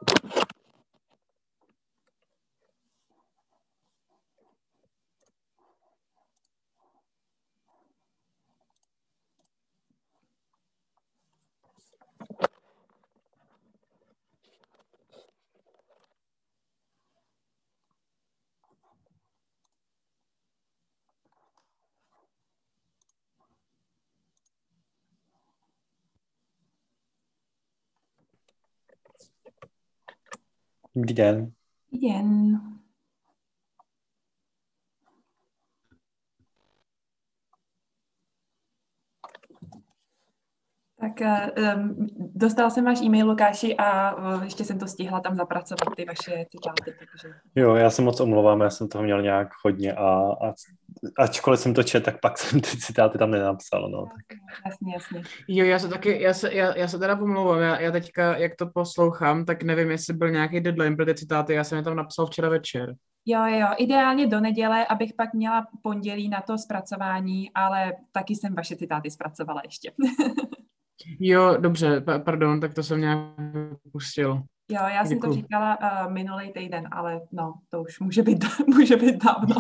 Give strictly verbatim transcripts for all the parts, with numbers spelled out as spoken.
Dobrý den. Dobrý den. Tak um, dostala jsem váš e-mail, Lukáši, a uh, ještě jsem to stihla tam zapracovat, ty vaše citáty. Takže... Jo, já se moc omlouvám, já jsem toho měl nějak hodně a, a ačkoliv jsem to četl, tak pak jsem ty citáty tam nenapsal. No, tak. Jasně, jasně. Jo, já se taky, já se, já, já se teda pomlouvám, já, já teďka, jak to poslouchám, tak nevím, jestli byl nějaký deadline pro ty citáty, já jsem je tam napsal včera večer. Jo, jo, ideálně do neděle, abych pak měla pondělí na to zpracování, ale taky jsem vaše citáty zpracovala ještě. Jo, dobře, pa, pardon, tak to jsem nějak pustil. Jo, já jsem Děkuju. to říkala uh, minulý týden, ale no, to už může být, může být dávno.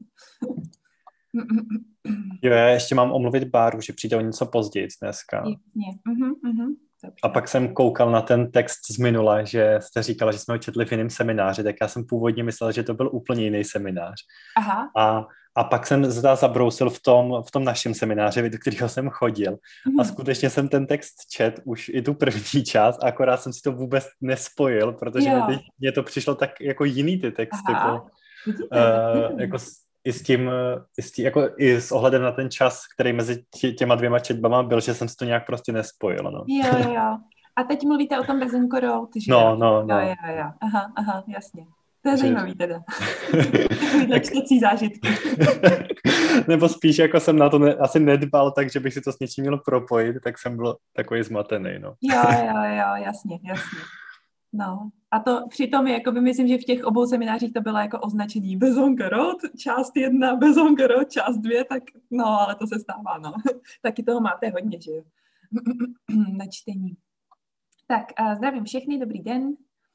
Jo, já ještě mám omluvit Báru, že přijde o něco později dneska. Jasně. Uh-huh, uh-huh. A pak jsem koukal na ten text z minule, že jste říkala, že jsme ho četli v jiném semináři, tak já jsem původně myslel, že to byl úplně jiný seminář. Aha. A, a pak jsem zda zabrousil v tom, v tom našem semináři, do kterého jsem chodil. Mm-hmm. A skutečně jsem ten text čet už i tu první část, akorát jsem si to vůbec nespojil, protože mě, mě to přišlo tak jako jiný ty texty. Po, uh, jako i s tím, i s tím, jako i s ohledem na ten čas, který mezi tě, těma dvěma četbama byl, že jsem si to nějak prostě nespojil. No. Jo, jo, jo. A teď mluvíte o tom Bezenko Road, že? No, no, no. Jo, jo, jo. Aha, aha, jasně. To je zajímavý teda. Takovýhle čtecí zážitky. Nebo spíš jako jsem na to ne, asi nedbal, takže bych si to s něčím měl propojit, tak jsem byl takový zmatený, no. Jo, jo, jo, jasně, jasně. No, a to přitom, jakoby myslím, že v těch obou seminářích to bylo jako označení Bezonka Road, část jedna, Bezonka Road, část dvě, tak no, ale to se stává, no. Taky toho máte hodně, že jo, na čtení. Tak, a zdravím všechny, dobrý den.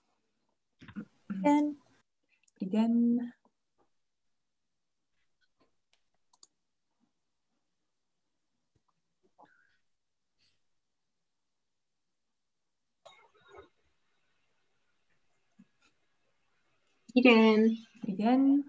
Den. Dobrý den. Dobrý den. Dobrý den.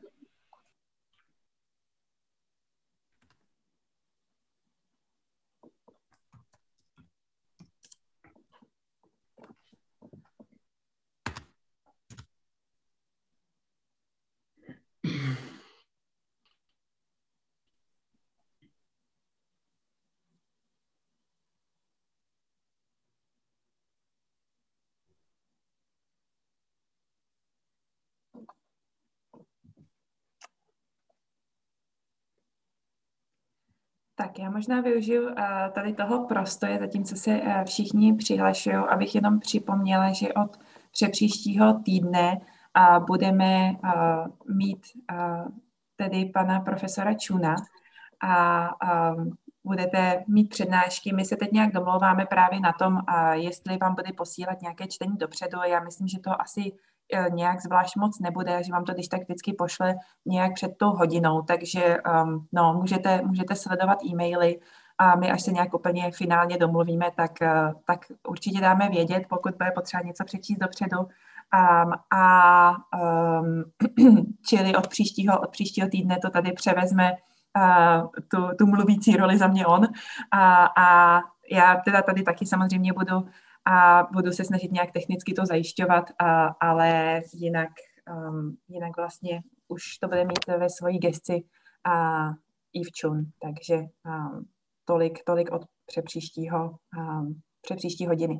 Tak já možná využiju uh, tady toho prostoje, zatímco se uh, všichni přihlašují, abych jenom připomněla, že od přepříštího týdne uh, budeme uh, mít uh, tedy pana profesora Čuna a um, budete mít přednášky. My se teď nějak domlouváme právě na tom, uh, jestli vám bude posílat nějaké čtení dopředu. Já myslím, že to asi nějak zvlášť moc nebude, že vám to když tak vždycky pošle nějak před tou hodinou, takže um, no, můžete, můžete sledovat e-maily a my, až se nějak úplně finálně domluvíme, tak, uh, tak určitě dáme vědět, pokud bude potřeba něco přečíst dopředu. Um, a um, čili od příštího, od příštího týdne to tady převezme uh, tu, tu mluvící roli za mě on. A, a já teda tady taky samozřejmě budu a budu se snažit nějak technicky to zajišťovat, a, ale jinak, um, jinak vlastně už to bude mít ve svojí gesci a i v Čun, takže um, tolik, tolik od přepříštího, um, přepříští hodiny.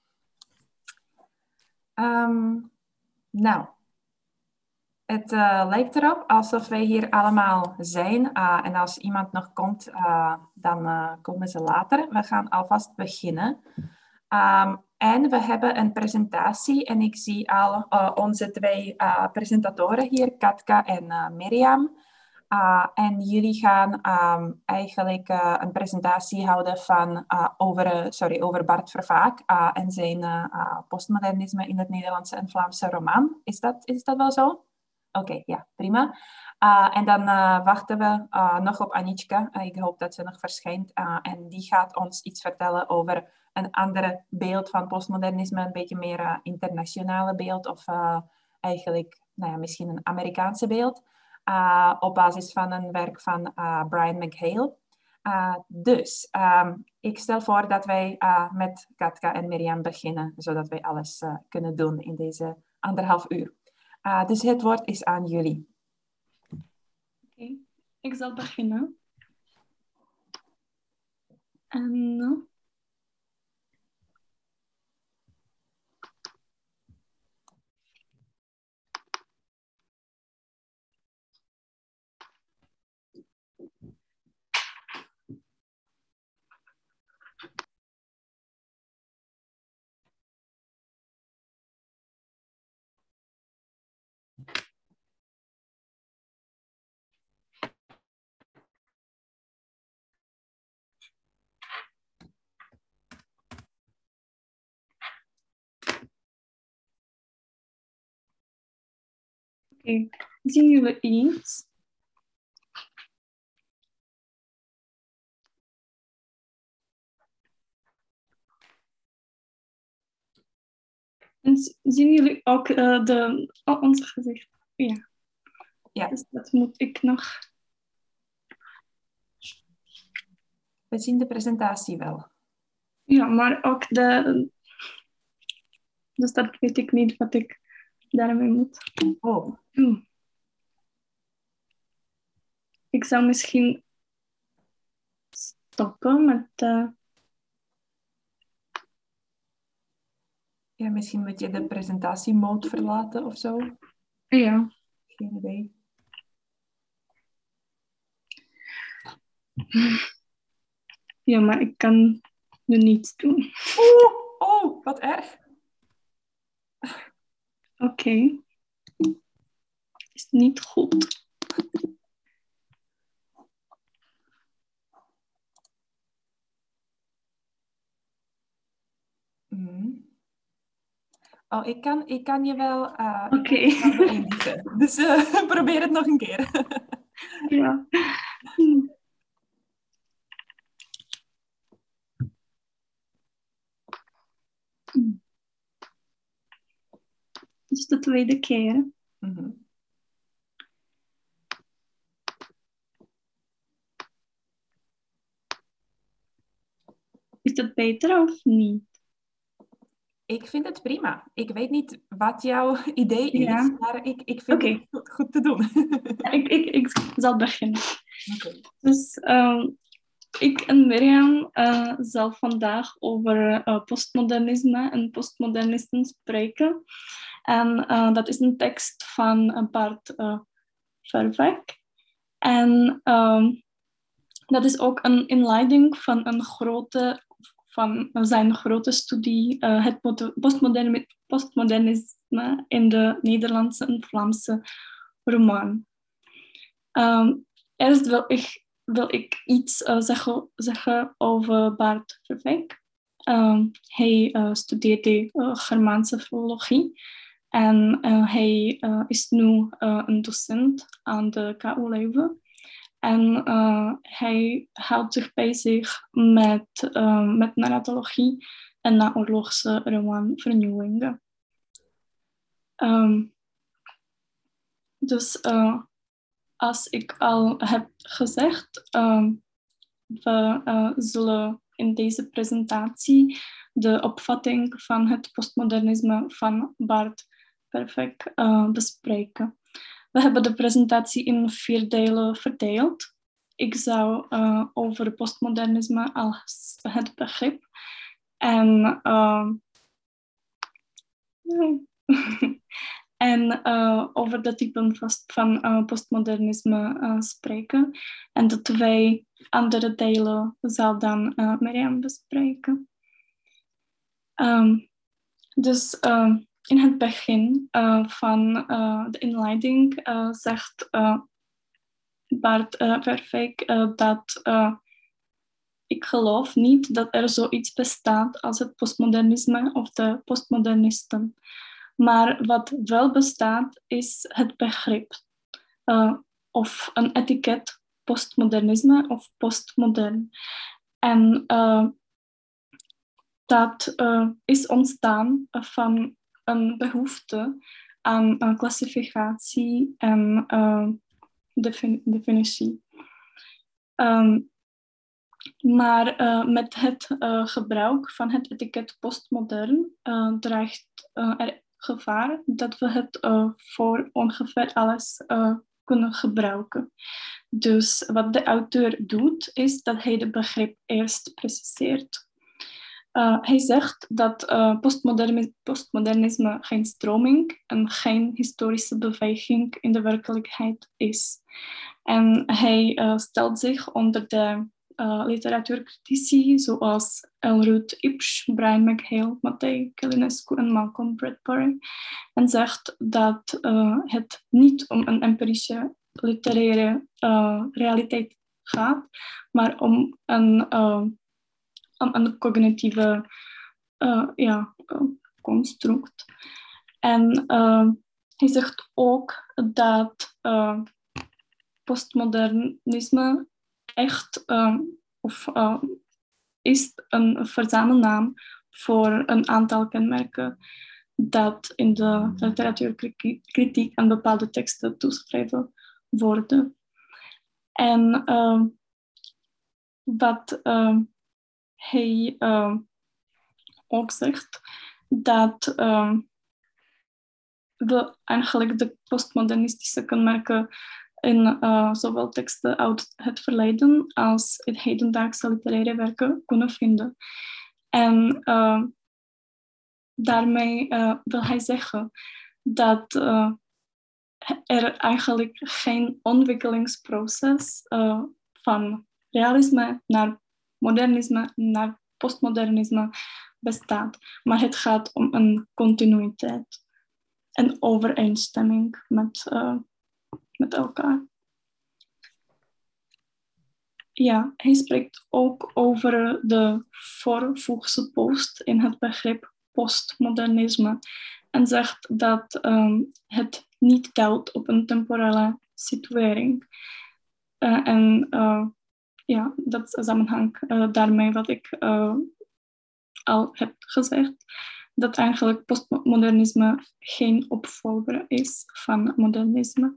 Um, nou, het uh, lijkt erop alsof wij hier allemaal zijn uh, en als iemand nog komt, uh, dan uh, komen ze later. We gaan alvast beginnen. Um, en we hebben een presentatie en ik zie al uh, onze twee uh, presentatoren hier, Katka en uh, Mirjam. Uh, en jullie gaan um, eigenlijk uh, een presentatie houden van, uh, over, uh, sorry, over Bart Vervaak uh, en zijn uh, uh, postmodernisme in het Nederlandse en Vlaamse roman. Is dat, is dat wel zo? Oké, okay, ja, prima. Uh, en dan uh, wachten we uh, nog op Anitjka. Uh, ik hoop dat ze nog verschijnt. Uh, en die gaat ons iets vertellen over een andere beeld van postmodernisme. Een beetje meer uh, internationale beeld. Of uh, eigenlijk nou ja, misschien een Amerikaanse beeld. Uh, op basis van een werk van uh, Brian McHale. Uh, dus um, ik stel voor dat wij uh, met Katka en Mirjam beginnen. Zodat wij alles uh, kunnen doen in deze anderhalf uur. Uh, dus het woord is aan jullie. Okay. Ik zal beginnen. En... Uh... Oké, okay. Zien jullie iets? En zien jullie ook uh, de, oh, ons gezicht? Ja. Ja. Dus dat moet ik nog... We zien de presentatie wel. Ja, maar ook de... Dus dat weet ik niet wat ik daarmee moet. Oh. Hmm. Ik zou misschien stoppen met... Uh... Ja, misschien moet je de presentatiemode verlaten of zo. Ja. Geen idee. Ja, maar ik kan nu niets doen. Oh, oh, wat erg. Oké. Okay. Is niet goed. Mm. Oh, ik kan, ik kan je wel, uh, okay. beëindigen. Dus uh, probeer het nog een keer. Ja. Hm. Dus de tweede keer. Mm-hmm. Is dat beter of niet? Ik vind het prima. Ik weet niet wat jouw idee is, ja. maar ik, ik vind okay. het goed, goed te doen. ja, ik, ik, ik zal beginnen. Okay. Dus um, ik en Mirjam uh, zal vandaag over uh, postmodernisme en postmodernisten spreken. En uh, dat is een tekst van Bart uh, Vervaak. En um, dat is ook een inleiding van, een grote, van zijn grote studie, uh, het postmodern, postmodernisme in de Nederlandse en Vlaamse roman. Um, eerst wil ik, wil ik iets uh, zeggen, zeggen over Bart Vervaak. Um, hij uh, studeerde uh, Germaanse filologie en uh, hij uh, is nu uh, een docent aan de K U Leuven. En uh, hij houdt zich bezig met, uh, met narratologie en naoorlogse romanvernieuwingen. Um, dus uh, als ik al heb gezegd, um, we uh, zullen in deze presentatie de opvatting van het postmodernisme van Bart Vervaak uh, bespreken. We hebben de presentatie in vier delen verdeeld. Ik zou uh, over postmodernisme als het begrip en, uh, en uh, over de typen van uh, postmodernisme uh, spreken. En de twee andere delen zal dan uh, Mirjam bespreken. Um, dus uh, in het begin uh, van uh, de inleiding uh, zegt uh, Bart uh, Verveek uh, dat uh, ik geloof niet dat er zoiets bestaat als het postmodernisme of de postmodernisten. Maar wat wel bestaat is het begrip uh, of een etiket postmodernisme of postmodern. En uh, dat uh, is ontstaan van een behoefte aan uh, klassificatie en uh, defin- definitie. Um, maar uh, met het uh, gebruik van het etiket postmodern uh, dreigt uh, er gevaar dat we het uh, voor ongeveer alles uh, kunnen gebruiken. Dus wat de auteur doet, is dat hij het begrip eerst preciseert. Uh, hij zegt dat uh, postmodernisme, postmodernisme geen stroming en geen historische beweging in de werkelijkheid is. En hij uh, stelt zich onder de uh, literatuurcritici zoals Elruth Ipsch, Brian McHale, Matei Călinescu en Malcolm Bradbury en zegt dat uh, het niet om een empirische literaire uh, realiteit gaat, maar om een uh, een cognitieve uh, ja, uh, construct. En uh, hij zegt ook dat uh, postmodernisme echt uh, of, uh, is een verzamelnaam voor een aantal kenmerken dat in de literatuurkritiek aan bepaalde teksten toeschreven worden. En uh, wat uh, hij uh, ook zegt dat uh, we eigenlijk de postmodernistische kenmerken in uh, zowel teksten uit het verleden als in hedendaagse literaire werken kunnen vinden. En uh, daarmee uh, wil hij zeggen dat uh, er eigenlijk geen ontwikkelingsproces uh, van realisme naar modernisme naar postmodernisme bestaat. Maar het gaat om een continuïteit en overeenstemming met, uh, met elkaar. Ja, hij spreekt ook over de voorvoegse post in het begrip postmodernisme en zegt dat um, het niet duidt op een temporele situering. Uh, en uh, ja, dat samenhangt uh, daarmee wat ik uh, al heb gezegd, dat eigenlijk postmodernisme geen opvolger is van modernisme.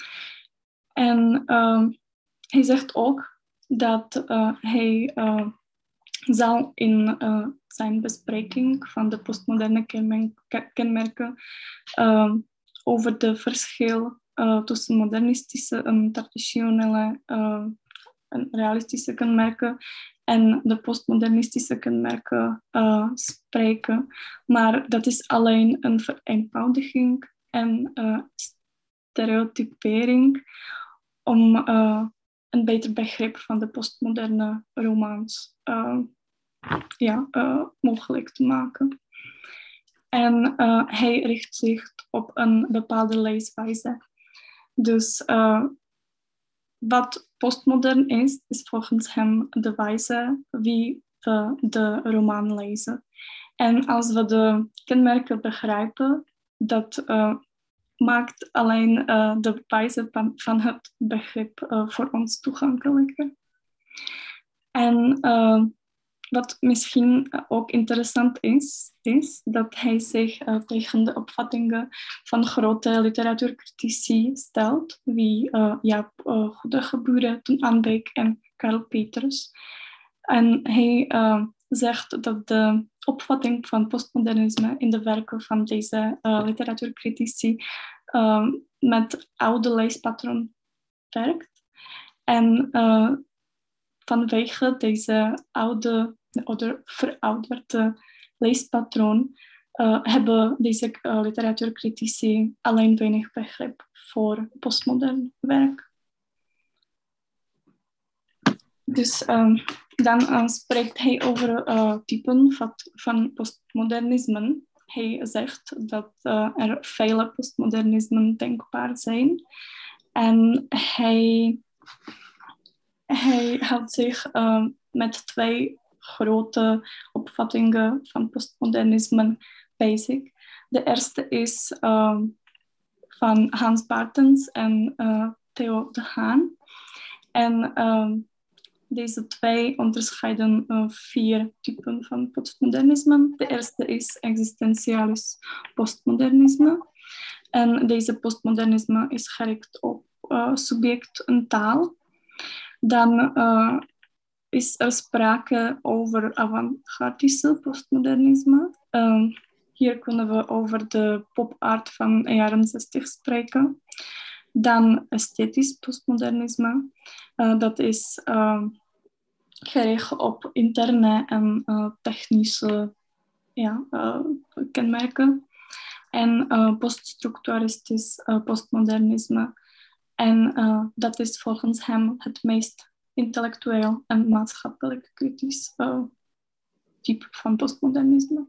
En uh, hij zegt ook dat uh, hij uh, zal in uh, zijn bespreking van de postmoderne kenmerken uh, over de verschil uh, tussen modernistische en traditionele uh, en realistische kenmerken en de postmodernistische kenmerken uh, spreken. Maar dat is alleen een vereenvoudiging en uh, stereotypering om uh, een beter begrip van de postmoderne romans uh, ja, uh, mogelijk te maken. En uh, hij richt zich op een bepaalde leeswijze. Dus uh, wat postmodern is, is volgens hem de wijze wie we de roman lezen. En als we de kenmerken begrijpen, dat uh, maakt alleen uh, de wijze van, van het begrip uh, voor ons toegankelijker. En uh, wat misschien ook interessant is, is dat hij zich uh, tegen de opvattingen van grote literatuurcritici stelt, wie uh, Jaap uh, Goedegeburen, Toen Aanbeek en Karl Peters. En hij uh, zegt dat de opvatting van postmodernisme in de werken van deze uh, literatuurcritici uh, met oude leespatroon werkt. En uh, vanwege deze oude of verouderde leespatroon uh, hebben deze uh, literatuurcritici alleen weinig begrip voor postmodern werk. Dus um, dan uh, spreekt hij over uh, typen van, van postmodernisme. Hij zegt dat uh, er vele postmodernismen denkbaar zijn. En hij hij houdt zich uh, met twee grote opvattingen van postmodernisme bezig. De eerste is uh, van Hans Bartens en uh, Theo de Haan. En uh, deze twee onderscheiden uh, vier typen van postmodernisme. De eerste is existentialis postmodernisme. En deze postmodernisme is gericht op uh, subject en taal. Dan uh, is er sprake over avant-gardische postmodernisme. Uh, hier kunnen we over de pop-art van de jaren zestig spreken. Dan esthetisch postmodernisme. Uh, dat is uh, gericht op interne en uh, technische ja, uh, kenmerken. En uh, poststructuralistisch uh, postmodernisme. En uh, dat is volgens hem het meest intellectueel en maatschappelijk kritisch uh, type van postmodernisme.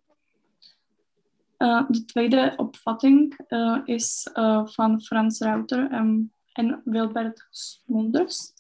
Uh, de tweede opvatting uh, is uh, van Frans Rauter en, en Wilbert Smulders.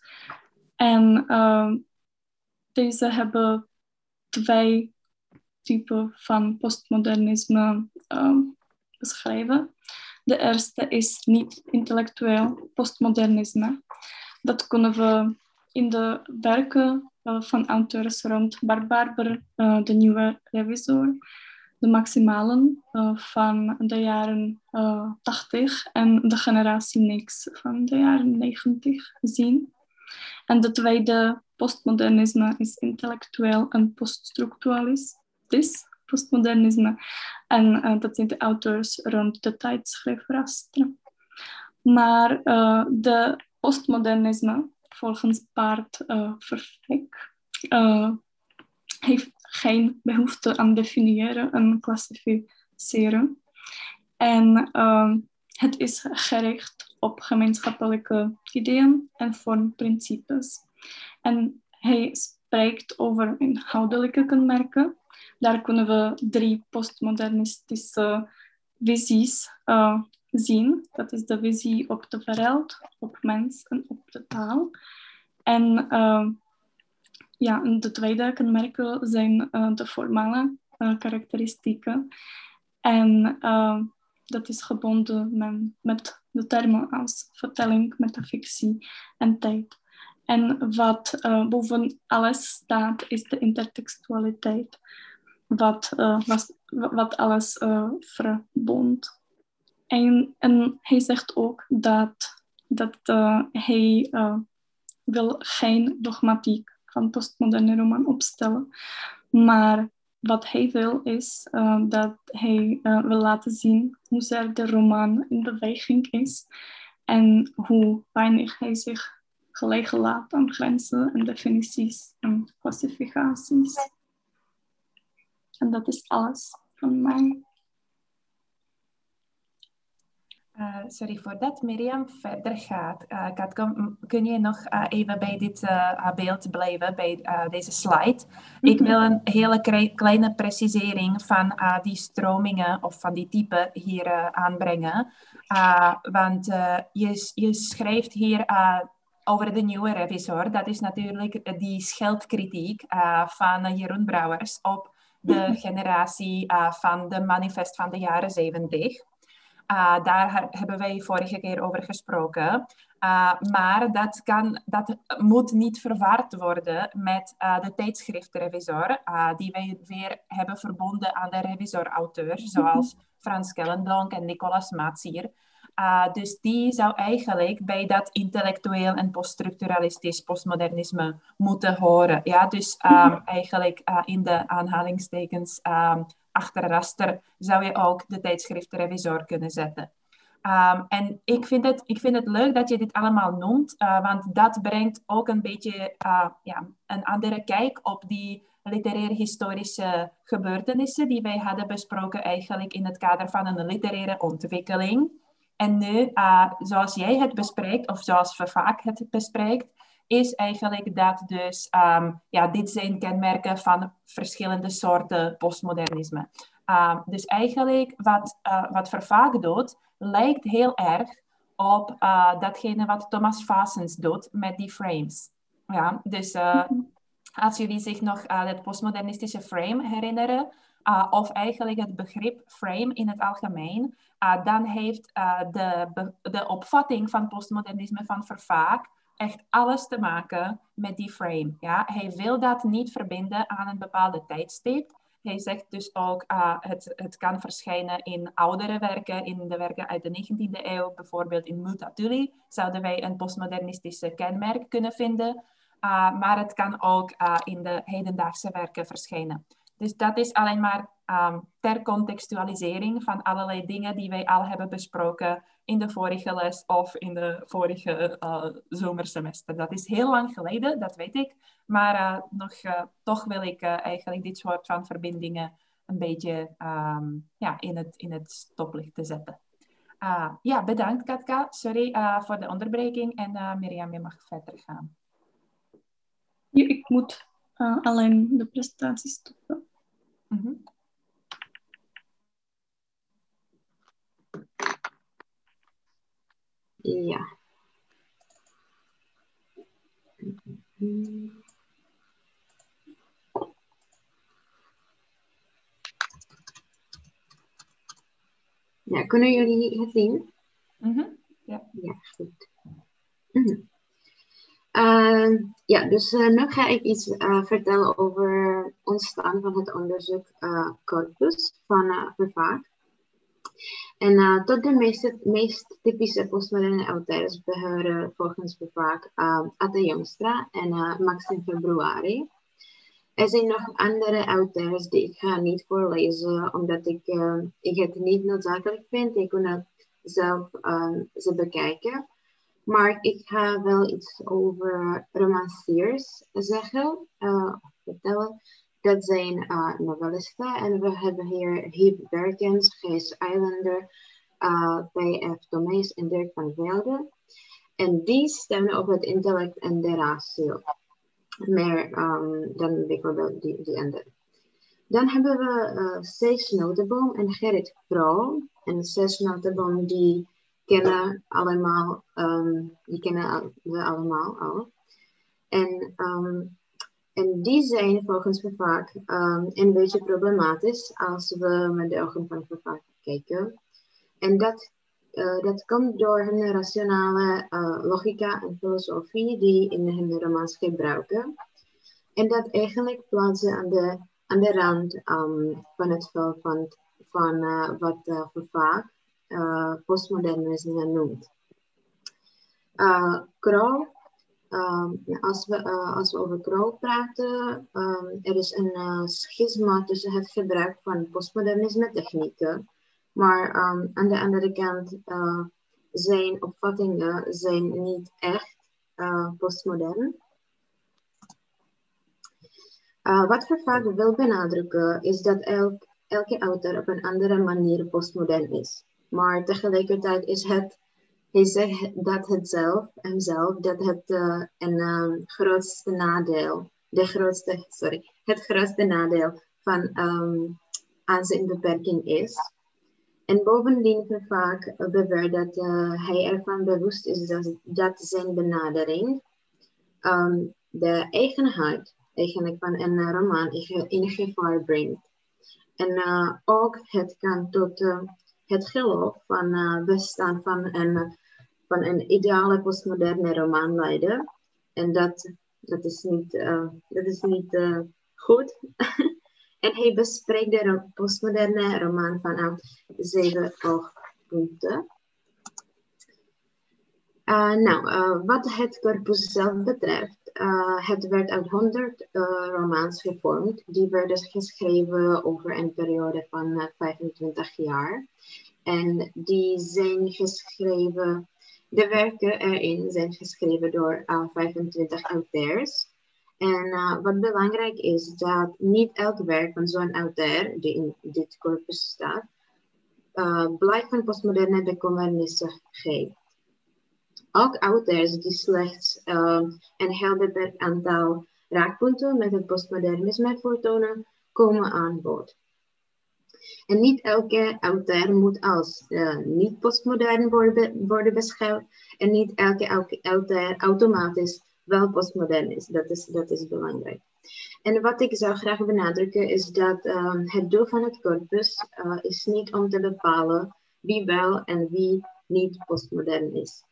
En uh, deze hebben twee typen van postmodernisme uh, beschreven. De eerste is niet-intellectueel postmodernisme. Dat kunnen we in de werken uh, van auteurs rond Bart Barber, uh, de nieuwe revisor, de maximalen uh, van de jaren uh, tachtig en de generatie niks van de jaren negentig zien. En de tweede postmodernisme is intellectueel en poststructuralistisch postmodernisme. En uh, dat zijn de auteurs rond de tijdschrift. Maar uh, de postmodernisme, volgens Bart uh, Verbeek, uh, heeft geen behoefte aan definiëren en klassificeren. En uh, het is gericht op gemeenschappelijke ideeën en vormprincipes. En hij spreekt over inhoudelijke kenmerken. Daar kunnen we drie postmodernistische visies uh, zien. Dat is de visie op de wereld, op mens en op de taal. En uh, ja, de tweede kenmerken zijn uh, de formale uh, karakteristieken. En uh, dat is gebonden met, met de termen als vertelling, metafictie en tijd. En wat uh, boven alles staat, is de intertextualiteit. Wat, uh, was, wat alles uh, verbond. En, en hij zegt ook dat, dat uh, hij uh, wil geen dogmatiek van postmoderne roman opstellen. Maar wat hij wil is uh, dat hij uh, wil laten zien hoe zeer de roman in beweging is. En hoe weinig hij zich gelegen laat aan grenzen en definities en klassificaties. En dat is alles van mij. Uh, sorry, voordat Mirjam verder gaat, uh, Katko, kun je nog uh, even bij dit uh, beeld blijven, bij uh, deze slide? Mm-hmm. Ik wil een hele kre- kleine precisering van uh, die stromingen of van die typen hier uh, aanbrengen. Uh, want uh, je, je schrijft hier uh, over de nieuwe revisor. Dat is natuurlijk die scheldkritiek uh, van Jeroen Brouwers op de generatie uh, van de manifest van de jaren zeventig. Uh, daar hebben wij vorige keer over gesproken. Uh, maar dat, kan, dat moet niet verward worden met uh, de tijdschriftrevisor, uh, die wij weer hebben verbonden aan de revisor-auteurs, zoals Frans Kellendonk en Nicolas Matsier. Uh, dus die zou eigenlijk bij dat intellectueel en poststructuralistisch postmodernisme moeten horen. Ja, dus um, eigenlijk uh, in de aanhalingstekens um, achter raster zou je ook de tijdschriftrevisor kunnen zetten. Um, en ik vind, het, ik vind het leuk dat je dit allemaal noemt, uh, want dat brengt ook een beetje uh, ja, een andere kijk op die literair-historische gebeurtenissen die wij hadden besproken eigenlijk in het kader van een literaire ontwikkeling. En nu, uh, zoals jij het bespreekt, of zoals Vervaak het bespreekt, is eigenlijk dat dus, um, ja, dit zijn kenmerken van verschillende soorten postmodernisme. Uh, dus eigenlijk wat, uh, wat Vervaak doet, lijkt heel erg op uh, datgene wat Thomas Fasens doet met die frames. Ja, dus uh, als jullie zich nog uh, het postmodernistische frame herinneren, uh, of eigenlijk het begrip frame in het algemeen, uh, dan heeft uh, de, de opvatting van postmodernisme van Vervaak echt alles te maken met die frame. Ja? Hij wil dat niet verbinden aan een bepaalde tijdstip. Hij zegt dus ook, uh, het, het kan verschijnen in oudere werken, in de werken uit de negentiende eeuw, bijvoorbeeld in Multatuli, zouden wij een postmodernistische kenmerk kunnen vinden. Uh, maar het kan ook uh, in de hedendaagse werken verschijnen. Dus dat is alleen maar um, ter contextualisering van allerlei dingen die wij al hebben besproken in de vorige les of in de vorige uh, zomersemester. Dat is heel lang geleden, dat weet ik. Maar uh, nog, uh, toch wil ik uh, eigenlijk dit soort van verbindingen een beetje um, ja, in, het, in het stoplicht te zetten. Uh, ja, bedankt Katka. Sorry uh, voor de onderbreking. En uh, Mirjam, je mag verder gaan. Ja, ik moet uh, alleen de presentatie stoppen. Mm-hmm. Ja. Ja, kunnen jullie het zien? Mm-hmm. Ja. Ja, goed. Mm-hmm. Uh, ja, dus uh, nu ga ik iets uh, vertellen over het ontstaan van het onderzoek uh, corpus van uh, Vervaak. En uh, tot de meest, meest typische postmoderne auteurs behoren volgens Vervaak uh, Atte Jongstra en uh, Maxime Februari. Er zijn nog andere auteurs die ik ga niet voorlezen, omdat ik, uh, ik het niet noodzakelijk vind. Ik kan het zelf uh, ze bekijken. Maar ik ga wel iets over romanciers zeggen, uh, vertellen. Dat zijn uh, novellisten en we hebben hier Hiep Berkens, Gijs Eilander, uh, P F Tomees en Dirk van Velde. En die stemmen op het intellect en de ratio, meer um, dan bijvoorbeeld die, die andere. Dan hebben we uh, Cees Notenboom en Gerrit Krol. En Cees Notenboom die kennen allemaal, um, die kennen we allemaal al. En, um, en die zijn volgens Vervaak um, een beetje problematisch als we met de ogen van Vervaak kijken. En dat, uh, dat komt door hun rationale uh, logica en filosofie die in hun romans gebruiken. En dat eigenlijk plaatsen aan de, aan de rand um, van het veld van, van uh, wat uh, Vervaak Uh, postmodernisme noemt. Uh, Krol, um, als, we, uh, als we over Krol praten, um, er is een uh, schisma tussen het gebruik van postmodernisme technieken, maar um, aan de andere kant uh, zijn opvattingen zijn niet echt uh, postmodern. Uh, wat Vervaak wil benadrukken is dat elk, elke auteur op een andere manier postmodern is. Maar tegelijkertijd is het, hij zegt dat het zelf, hemzelf, dat het uh, een um, grootste nadeel, de grootste, sorry, het grootste nadeel van um, aan zijn beperking is. En bovendien Vervaak beweert dat uh, hij ervan bewust is dat, dat zijn benadering um, de eigenheid eigenlijk van een roman in gevaar brengt. En uh, ook het kan tot uh, het geloof van uh, bestaan van een, van een ideale postmoderne roman leiden. En dat, dat is niet, uh, dat is niet uh, goed. En hij bespreekt de postmoderne roman vanaf zeven oogpunten. Uh, nou, uh, wat het corpus zelf betreft, uh, het werd uit honderd uh, romans gevormd. Die werden geschreven over een periode van uh, vijfentwintig jaar. En die zijn geschreven, de werken erin zijn geschreven door uh, vijfentwintig auteurs. En uh, wat belangrijk is, dat niet elk werk van zo'n auteur, die in dit corpus staat, uh, blijk van postmoderne bekommernissen geeft. Ook auteurs die slechts uh, een heel beperkt aantal raakpunten met het postmodernisme voortonen, komen aan bod. En niet elke auteur moet als uh, niet postmodern worden, worden beschouwd. En niet elke auteur automatisch wel postmodern is. Dat is, dat is belangrijk. En wat ik zou graag benadrukken is dat uh, het doel van het corpus uh, is niet om te bepalen wie wel en wie niet postmodern is.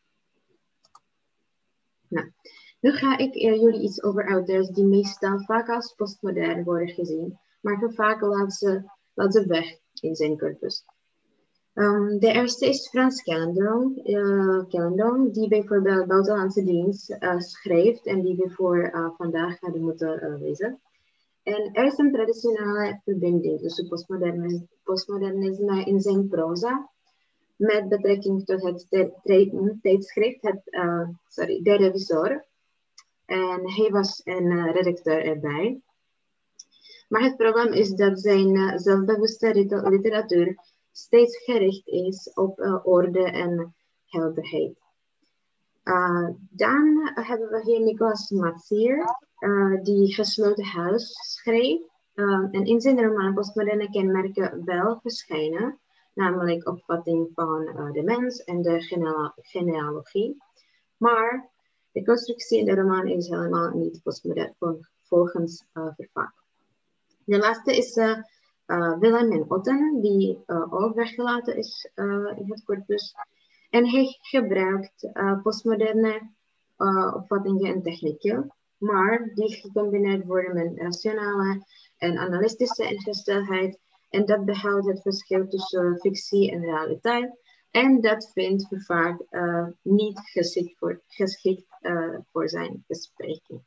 Nou, nu ga ik uh, jullie iets over auteurs die meestal vaak als postmodern worden gezien, maar vaak laat ze, laat ze weg in zijn corpus. Um, de eerste is Frans Kallendong, uh, Kallendong, die bijvoorbeeld Buitenlandse Dienst uh, schrijft en die we voor uh, vandaag hadden moeten uh, lezen. En er is een traditionele verbinding tussen postmodernisme, postmodernisme in zijn proza, met betrekking tot het tijdschrift, het, uh, sorry, De Revisor. En hij was een uh, redacteur erbij. Maar het probleem is dat zijn uh, zelfbewuste literatuur steeds gericht is op uh, orde en helderheid. Uh, dan hebben we hier Nicolas Matsier, uh, die Gesloten Huis schreef. Uh, en in zijn roman postmoderne kenmerken wel verschijnen, namelijk opvatting van uh, de mens en de genea genealogie. Maar de constructie in de roman is helemaal niet postmodern volgens uh, Vervaak. De laatste is uh, uh, Willem en Otten, die uh, ook weggelaten is uh, in het corpus. En hij gebruikt uh, postmoderne uh, opvattingen en technieken, maar die gecombineerd worden met rationale en analistische ingesteldheid. En dat behoudt het verschil tussen fictie en realiteit. En dat vindt Vervaak uh, niet geschikt voor, geschikt, uh, voor zijn bespreking.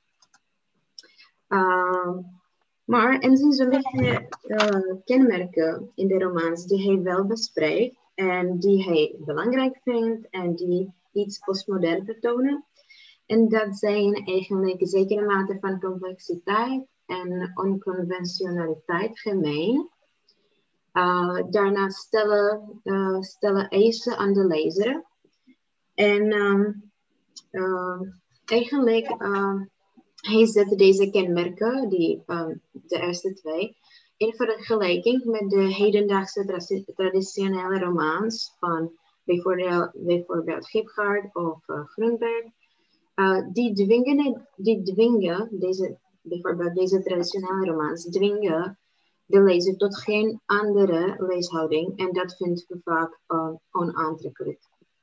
Uh, maar er zijn sommige uh, kenmerken in de romans die hij wel bespreekt en die hij belangrijk vindt en die iets postmodern vertonen. En dat zijn eigenlijk een zekere mate van complexiteit en onconventionaliteit gemeen. Uh, daarna stellen, uh, stellen eisen aan de lezer. En um, uh, eigenlijk, uh, hij zet deze kenmerken, die, um, de eerste twee, in vergelijking met de hedendaagse tra traditionele romans van bijvoorbeeld, bijvoorbeeld Giepgaard of uh, Grunberg. Uh, die dwingen, die dwingen deze, bijvoorbeeld deze traditionele romans, dwingen de lezer tot geen andere leeshouding en dat vindt we vaak uh, onaantrekkelijk.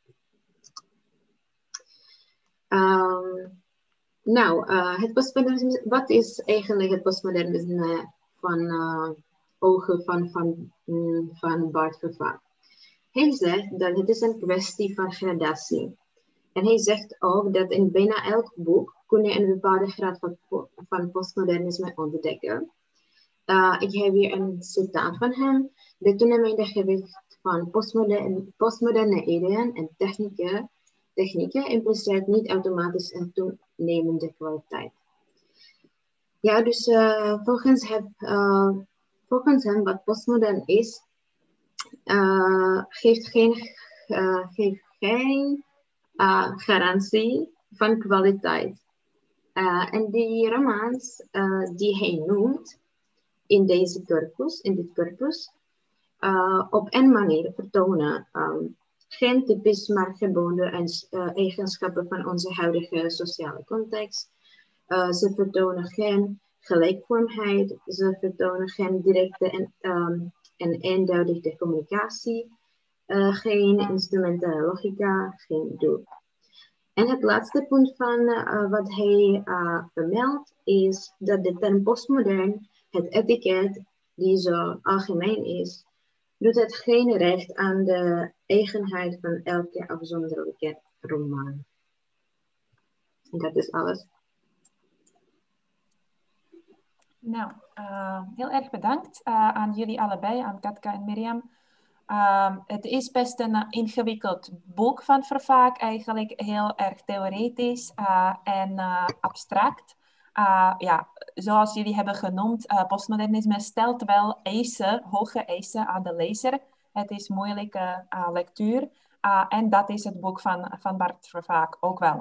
Um, nou, uh, het postmodernisme, wat is eigenlijk het postmodernisme van uh, ogen van, van, mm, van Bart Vervaak? Hij zegt dat het is een kwestie van gradatie. En hij zegt ook dat in bijna elk boek kun je een bepaalde graad van, van postmodernisme ontdekken. Uh, ik heb hier een citaat van hem. De toenemende gewicht van postmoderne, postmoderne ideeën en technieken, technieken impliceert niet automatisch een toenemende kwaliteit. Ja, dus uh, volgens, heb, uh, volgens hem wat postmodern is, uh, geeft geen, uh, geeft geen uh, garantie van kwaliteit. Uh, en die romans uh, die hij noemt, in deze corpus, in dit corpus, uh, op een manier vertonen um, geen typisch maar gebonden en, uh, eigenschappen van onze huidige sociale context. Uh, ze vertonen geen gelijkvormheid, ze vertonen geen directe en, um, en eenduidige communicatie, uh, geen instrumentele logica, geen doel. En het laatste punt van uh, wat hij uh, vermeldt is dat de term postmodern, het etiket die zo algemeen is, doet het geen recht aan de eigenheid van elke afzonderlijke roman. En dat is alles. Nou, uh, heel erg bedankt uh, aan jullie allebei, aan Katka en Mirjam. Uh, het is best een uh, ingewikkeld boek van Vervaak, eigenlijk heel erg theoretisch uh, en uh, abstract. Uh, ja, zoals jullie hebben genoemd, uh, postmodernisme stelt wel eisen, hoge eisen aan de lezer. Het is moeilijke uh, lectuur uh, en dat is het boek van, van Bart Vervaak ook wel.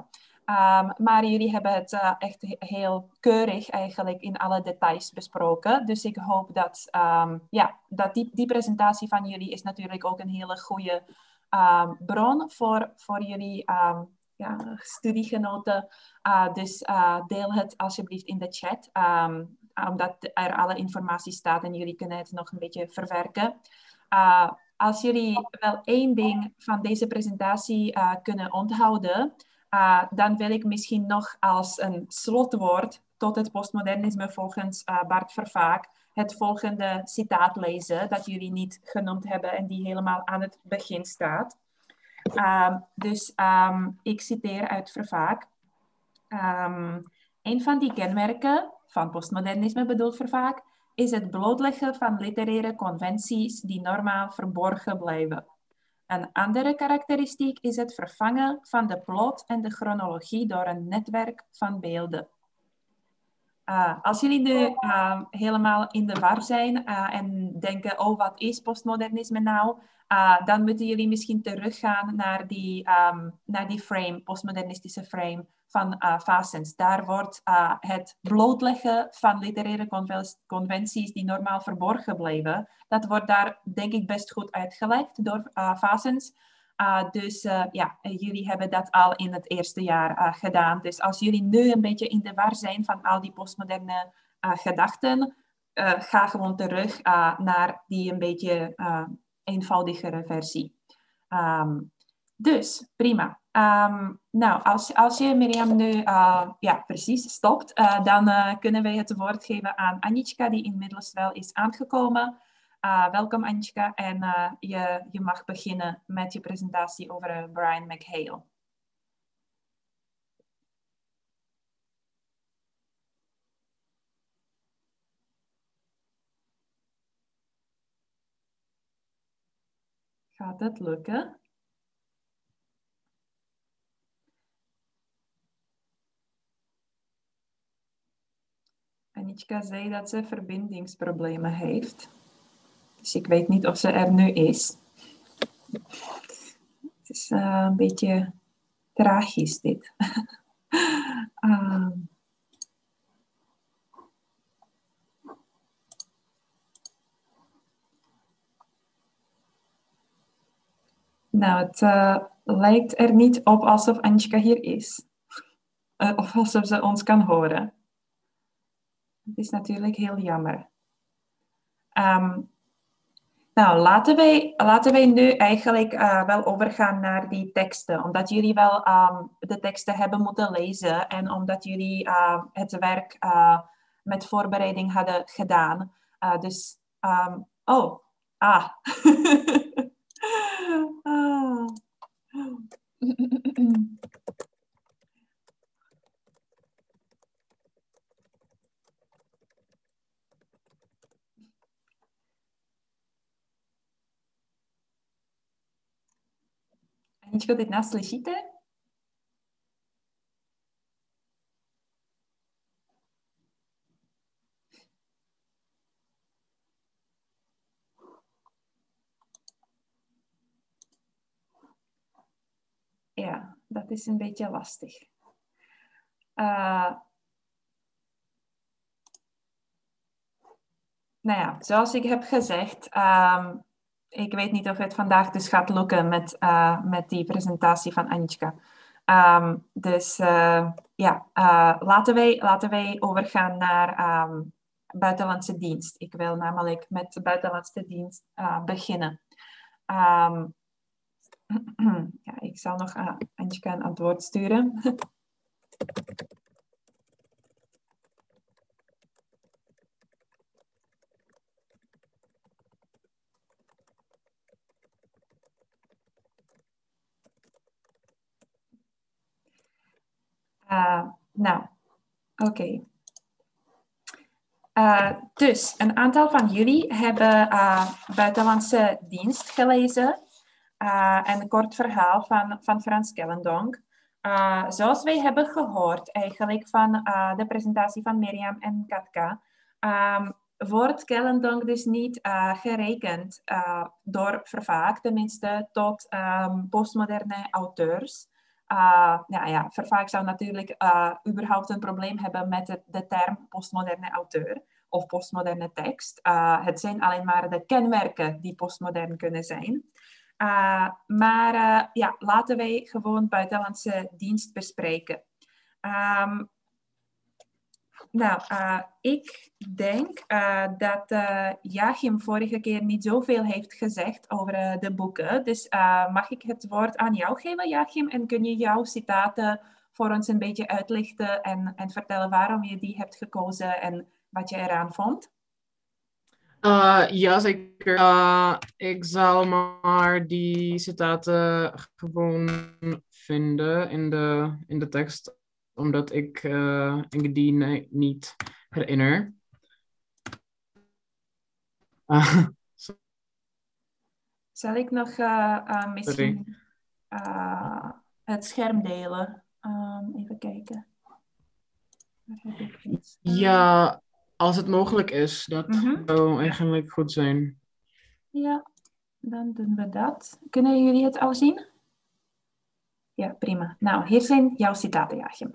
Um, maar jullie hebben het uh, echt heel keurig eigenlijk in alle details besproken. Dus ik hoop dat, um, ja, dat die, die presentatie van jullie is natuurlijk ook een hele goede um, bron voor, voor jullie um, ja, studiegenoten. Uh, dus uh, deel het alsjeblieft in de chat, um, omdat er alle informatie staat en jullie kunnen het nog een beetje verwerken. Uh, als jullie wel één ding van deze presentatie uh, kunnen onthouden, Uh, dan wil ik misschien nog als een slotwoord tot het postmodernisme volgens uh, Bart Vervaak het volgende citaat lezen, dat jullie niet genoemd hebben en die helemaal aan het begin staat. Uh, dus um, ik citeer uit Vervaak. Um, een van die kenmerken van postmodernisme, bedoelt Vervaak, is het blootleggen van literaire conventies die normaal verborgen blijven. Een andere karakteristiek is het vervangen van de plot en de chronologie door een netwerk van beelden. Uh, als jullie nu uh, helemaal in de war zijn uh, en denken, oh, wat is postmodernisme nou? Uh, dan moeten jullie misschien teruggaan naar die, um, naar die frame, postmodernistische frame van uh, Fasens. Daar wordt uh, het blootleggen van literaire conventies die normaal verborgen blijven. Dat wordt daar, denk ik, best goed uitgelegd door uh, Fasens. Uh, dus uh, ja, jullie hebben dat al in het eerste jaar uh, gedaan. Dus als jullie nu een beetje in de war zijn van al die postmoderne uh, gedachten, uh, ga gewoon terug uh, naar die een beetje uh, eenvoudigere versie. Um, dus, prima. Um, nou, als, als je Mirjam nu uh, ja, precies stopt, uh, dan uh, kunnen wij het woord geven aan Anitschka, die inmiddels wel is aangekomen. Uh, welkom Anitschka en uh, je, je mag beginnen met je presentatie over uh, Brian McHale. Gaat het lukken? Anitschka zei dat ze verbindingsproblemen heeft. Dus ik weet niet of ze er nu is. Het is uh, een beetje tragisch dit. uh, nou, het uh, lijkt er niet op alsof Anitschka hier is. Uh, of alsof ze ons kan horen. Het is natuurlijk heel jammer. Um, Nou, laten wij, laten wij nu eigenlijk uh, wel overgaan naar die teksten. Omdat jullie wel um, de teksten hebben moeten lezen en omdat jullie uh, het werk uh, met voorbereiding hadden gedaan. Uh, dus, um, oh, ah. ah. Anitschka, teď nás slyšíte? Ja, dat is een beetje lastig. Uh, nou ja, zoals ik heb gezegd, um, ik weet niet of het vandaag dus gaat lukken met, uh, met die presentatie van Anitschka. Um, dus uh, ja, uh, laten, wij, laten wij overgaan naar um, buitenlandse dienst. Ik wil namelijk met de buitenlandse dienst uh, beginnen. Um, ja, ik zal nog uh, Anitschka een antwoord sturen. Uh, nou, oké. Okay. Uh, dus, een aantal van jullie hebben uh, buitenlandse dienst gelezen. Uh, en een kort verhaal van, van Frans Kellendonk. Uh, zoals wij hebben gehoord eigenlijk van uh, de presentatie van Mirjam en Katka, um, wordt Kellendonk dus niet uh, gerekend uh, door Vervaak, tenminste tot um, postmoderne auteurs. Uh, nou ja, Vervaak zou natuurlijk uh, überhaupt een probleem hebben met het, de term postmoderne auteur of postmoderne tekst. Uh, het zijn alleen maar de kenmerken die postmodern kunnen zijn. Uh, maar uh, ja, laten wij gewoon buitenlandse dienst bespreken. Um, nou, uh, ik denk uh, dat uh, Joachim vorige keer niet zoveel heeft gezegd over uh, de boeken. Dus uh, mag ik het woord aan jou geven, Joachim? En kun je jouw citaten voor ons een beetje uitlichten en, en vertellen waarom je die hebt gekozen en wat je eraan vond? Uh, ja, zeker. Uh, ik zal maar die citaten gewoon vinden in de, in de tekst, omdat ik, uh, ik die ne- niet herinner. Uh, Zal ik nog uh, uh, misschien uh, het scherm delen? Um, even kijken. Waar heb ik het? ja, als het mogelijk is, dat Mm-hmm. zou eigenlijk goed zijn. Ja, dan doen we dat. Kunnen jullie het al zien? Ja, prima. Nou, hier zijn jouw citaten, Joachim.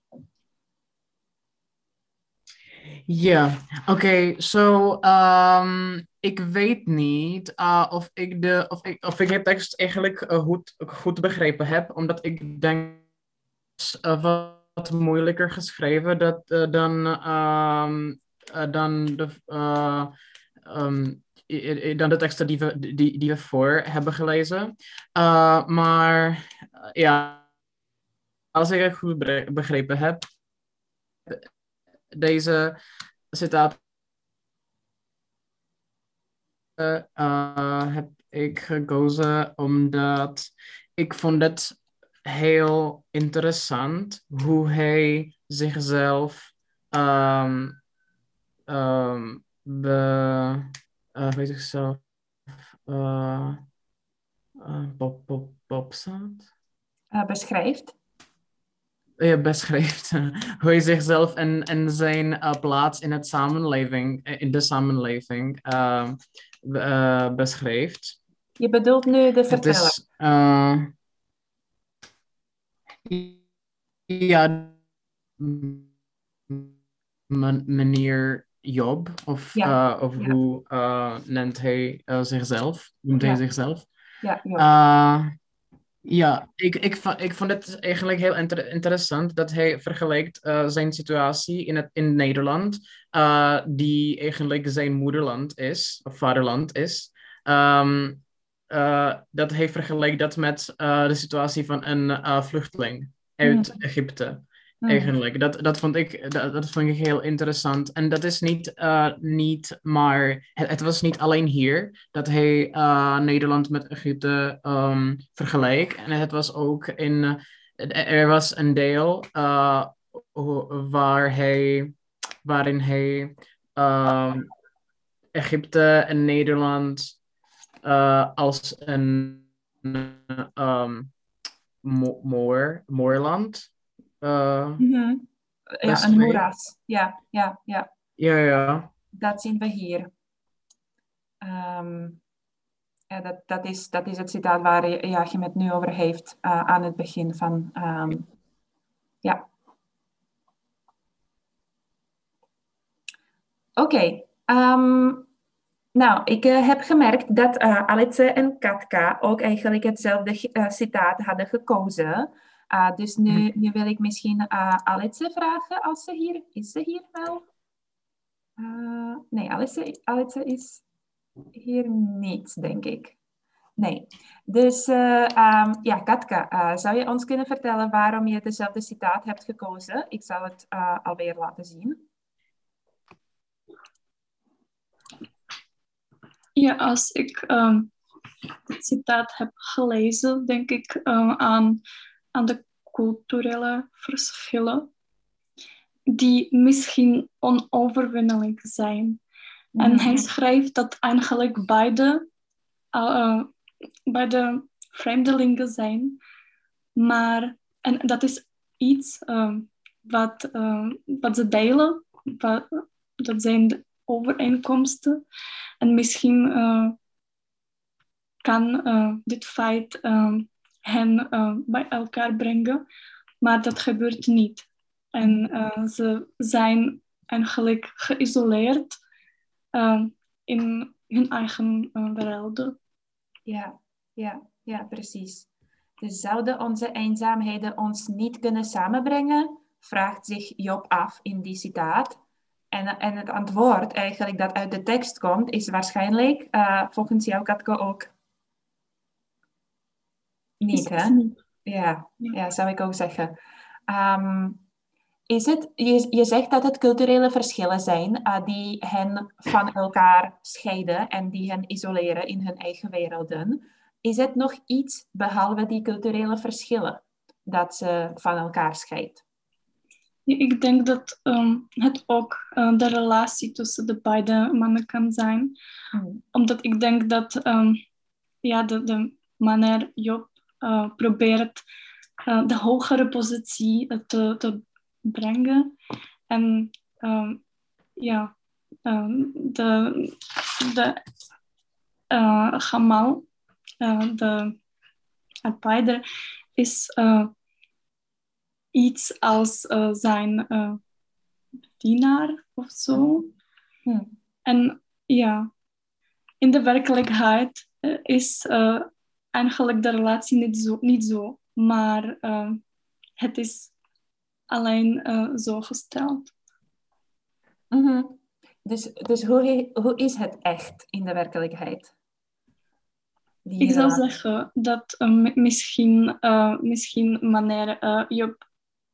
Ja, oké. Okay, so, um, ik weet niet uh, of, ik de, of, ik, of ik de tekst eigenlijk uh, goed, goed begrepen heb, omdat ik denk uh, wat moeilijker geschreven dat, uh, dan, um, uh, dan, de, uh, um, dan de teksten die we, die, die we voor hebben gelezen. Uh, maar uh, ja, als ik het goed begrepen heb, deze citaat uh, heb ik gekozen omdat ik vond het heel interessant hoe hij zichzelf um, um, be, uh, weet ik zelf uh, uh, pop, pop, pop staat? Uh, beschrijft. Ja, beschrijft hoe hij zichzelf en, en zijn uh, plaats in, het samenleving, in de samenleving uh, uh, beschrijft. Je bedoelt nu de Het verteller. is, uh, ja, meneer Job, of, Ja. uh, of Ja. hoe uh, noemt hij uh, zichzelf? Noemt Ja. hij zichzelf? Ja, Job. Uh, Ja, ik, ik, ik vond het eigenlijk heel inter- interessant dat hij vergelijkt uh, zijn situatie in, het, in Nederland, uh, die eigenlijk zijn moederland is, of vaderland is. Um, uh, dat hij vergelijkt dat met uh, de situatie van een uh, vluchteling uit Mm. Egypte. Mm. Eigenlijk. Dat, dat, vond ik, dat, dat vond ik heel interessant. En dat is niet, uh, niet maar... Het, het was niet alleen hier dat hij uh, Nederland met Egypte um, vergelijkt. En het was ook in... Uh, er was een deel uh, waar hij, waarin hij uh, Egypte en Nederland uh, als een um, mo- moor, moorland... Uh, Mm-hmm. Ja, een moeras. Ja, ja, ja. Ja, ja. Dat zien we hier. Um, ja, dat, dat, is, dat is het citaat waar Joachim het nu over heeft uh, aan het begin van... Um, ja. Oké. Okay. Um, nou, ik uh, heb gemerkt dat uh, Alice en Katka ook eigenlijk hetzelfde uh, citaat hadden gekozen. Uh, dus nu, nu wil ik misschien uh, Alice vragen als ze hier... Is ze hier wel? Uh, nee, Alice, Alice is hier niet, denk ik. Nee. Dus uh, um, ja, Katka, uh, zou je ons kunnen vertellen waarom je dezelfde citaat hebt gekozen? Ik zal het uh, alweer laten zien. Ja, als ik um, het citaat heb gelezen, denk ik uh, aan, aan de culturele verschillen die misschien onoverwinnelijk zijn. Mm. En hij schrijft dat eigenlijk beide, uh, beide vreemdelingen zijn, maar en dat is iets uh, wat, uh, wat ze delen, wat, dat zijn de overeenkomsten. En misschien uh, kan uh, dit feit uh, hen uh, bij elkaar brengen, maar dat gebeurt niet. En uh, ze zijn eigenlijk geïsoleerd uh, in hun eigen uh, werelden. Ja, ja, ja, precies. Dus zouden onze eenzaamheden ons niet kunnen samenbrengen? Vraagt zich Job af in die citaat. En, en het antwoord eigenlijk dat uit de tekst komt, is waarschijnlijk, uh, volgens jou, Katko, ook niet, hè? Ja, ja, zou ik ook zeggen. Um, is het, je, je zegt dat het culturele verschillen zijn uh, die hen van elkaar scheiden en die hen isoleren in hun eigen werelden. Is het nog iets behalve die culturele verschillen dat ze van elkaar scheidt? Ik denk dat um, het ook uh, de relatie tussen de beide mannen kan zijn. Hmm. Omdat ik denk dat um, ja, de, de manier Job uh, probeert uh, de hogere positie te, te brengen. En um, ja, um, de, de uh, Gamal, uh, de arbeider, is uh, iets als uh, zijn uh, dienaar of zo. Hmm. En ja, in de werkelijkheid uh, is uh, eigenlijk de relatie niet zo, niet zo maar uh, het is alleen uh, zo gesteld. Mm-hmm. Dus, dus hoe, hoe is het echt in de werkelijkheid? Die ik zou relatie? zeggen dat uh, misschien, uh, misschien wanneer uh, Job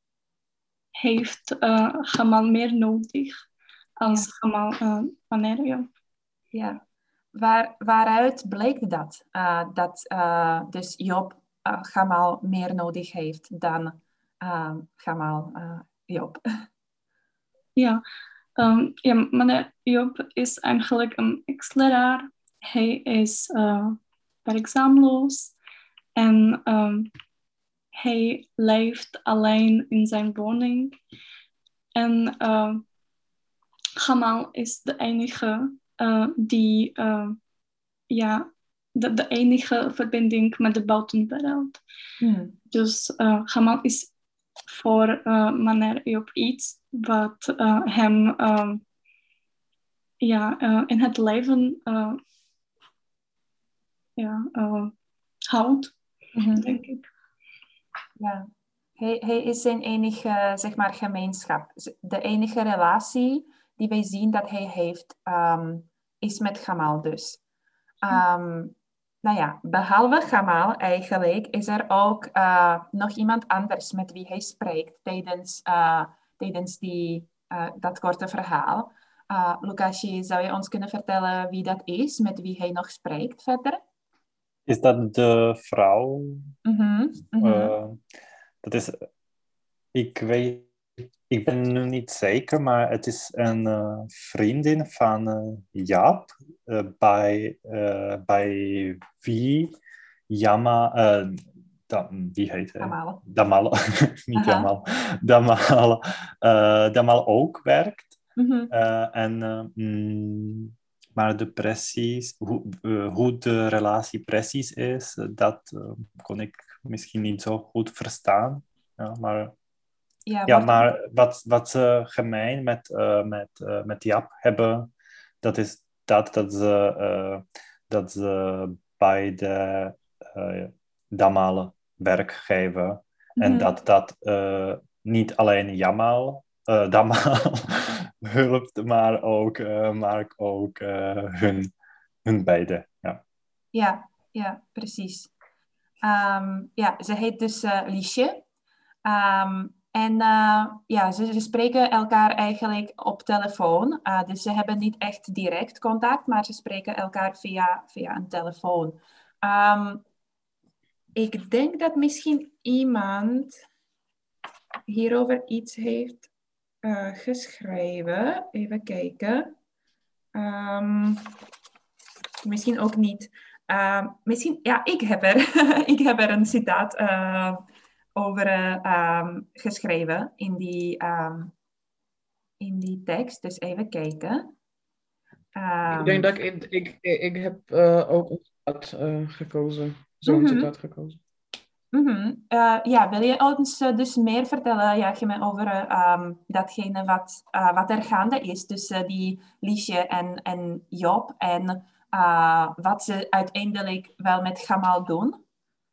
heeft uh, Gamal meer nodig als ja. Gamal uh, wanneer Job. Ja, Waar, waaruit bleek dat? Uh, dat uh, dus Job uh, Gamal meer nodig heeft dan uh, Gamal uh, Job. Ja, um, ja, meneer Job is eigenlijk een ex-leraar. Hij is uh, werkzaamloos en um, hij leeft alleen in zijn woning. En uh, Gamal is de enige uh, die, uh, ja, de, de enige verbinding met de buitenwereld. Hmm. Dus uh, Gamal is voor uh, meneer Job iets wat uh, hem uh, ja, uh, in het leven uh, ja, uh, houdt, mm-hmm. denk ik. Ja. Hij, hij is zijn enige, zeg maar, gemeenschap. De enige relatie die wij zien dat hij heeft, um, is met Gamal dus. Um, nou ja, behalve Gamal eigenlijk is er ook uh, nog iemand anders met wie hij spreekt tijdens, uh, tijdens die, uh, dat korte verhaal. Uh, Lukasje, zou je ons kunnen vertellen wie dat is, met wie hij nog spreekt verder? Is dat de vrouw? Mm-hmm, mm-hmm. Uh, dat is, ik weet, ik ben nu niet zeker, maar het is een uh, vriendin van uh, Jaap, uh, bij, uh, bij wie Jama, uh, da, wie heet hij? Damal. Damal, niet Jamal. Damal, uh, Damal ook werkt. Mm-hmm. Uh, en, uh, mm, maar de precies, hoe, uh, hoe de relatie precies is, dat uh, kon ik misschien niet zo goed verstaan. Ja, maar ja, ja, maar wat, wat ze gemeen met, uh, met, uh, met Jaap hebben, dat is dat, dat, ze, uh, dat ze bij de uh, Damal werk geven. Mm-hmm. En dat dat uh, niet alleen Jamal, uh, Damal hulpt, maar ook, uh, maar ook uh, hun, hun beiden. Ja, ja, ja precies. Um, ja, ze heet dus uh, Liesje. Um, en uh, ja, ze, ze spreken elkaar eigenlijk op telefoon. Uh, dus ze hebben niet echt direct contact, maar ze spreken elkaar via, via een telefoon. Um, ik denk dat misschien iemand hierover iets heeft uh, geschreven. Even kijken. Um, misschien ook niet. Uh, misschien, ja, ik heb er, ik heb er een citaat uh, over uh, um, geschreven in die, um, in die tekst. Dus even kijken. Um, ik denk dat ik, ik, ik, ik heb uh, ook een citaat uh, gekozen. Zo'n mm-hmm. citaat gekozen. Mm-hmm. Uh, ja, wil je ons uh, dus meer vertellen, Joachim, over uh, um, datgene wat, uh, wat er gaande is tussen die Liesje en, en Job en uh, wat ze uiteindelijk wel met Gamal doen?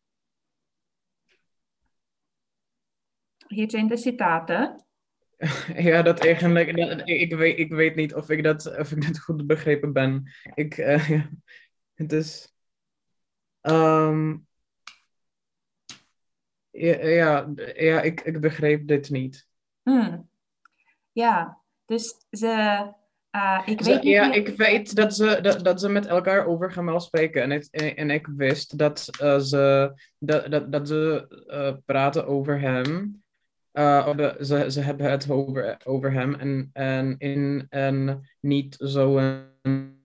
Hier zijn de citaten. Ja, dat eigenlijk. Dat, ik, weet, ik weet niet of ik dat, of ik dat goed begrepen ben. Ik, uh, ja, het is. Um, ja, ja, ja ik, ik begreep dit niet. Hmm. Ja, dus ze. Uh, ik ze, weet niet ja, meer... ik weet dat ze, dat, dat ze met elkaar over Gamal spreken. En, het, en, en ik wist dat uh, ze, dat, dat, dat ze uh, praten over hem. Uh, de, ze, ze hebben het over, over hem en, en in en niet zo een,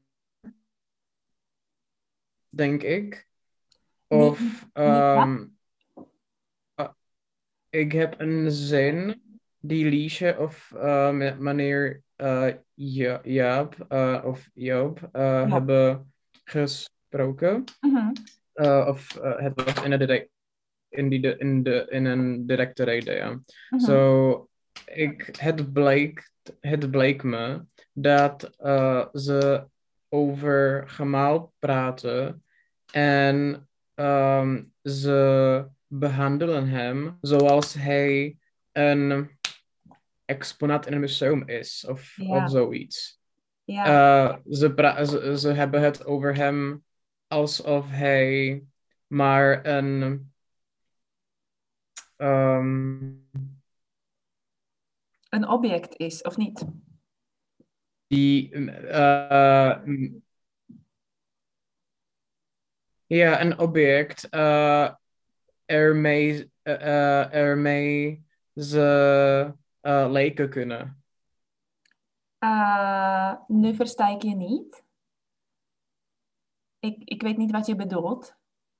denk ik. Of Niet, um, niet uh, ik heb een zin die Liesje of uh, met meneer uh, ja, Jaap uh, of Joop uh, ja. hebben gesproken. Mm-hmm. Uh, of uh, het was in de direct in, die, in, de, in een directe reden, ja. Mm-hmm. So, ik, het, bleek, het bleek me dat uh, ze over Gamal praten en um, ze behandelen hem zoals hij een exponaat in een museum is of, Ja. of zoiets. Ja. Uh, ze, pra- ze, ze hebben het over hem alsof hij maar een Um, een object is, of niet? die, uh, ja, een object uh, ermee, uh, ermee ze uh, leken kunnen. Uh, nu versta ik je niet. Ik, ik weet niet wat je bedoelt.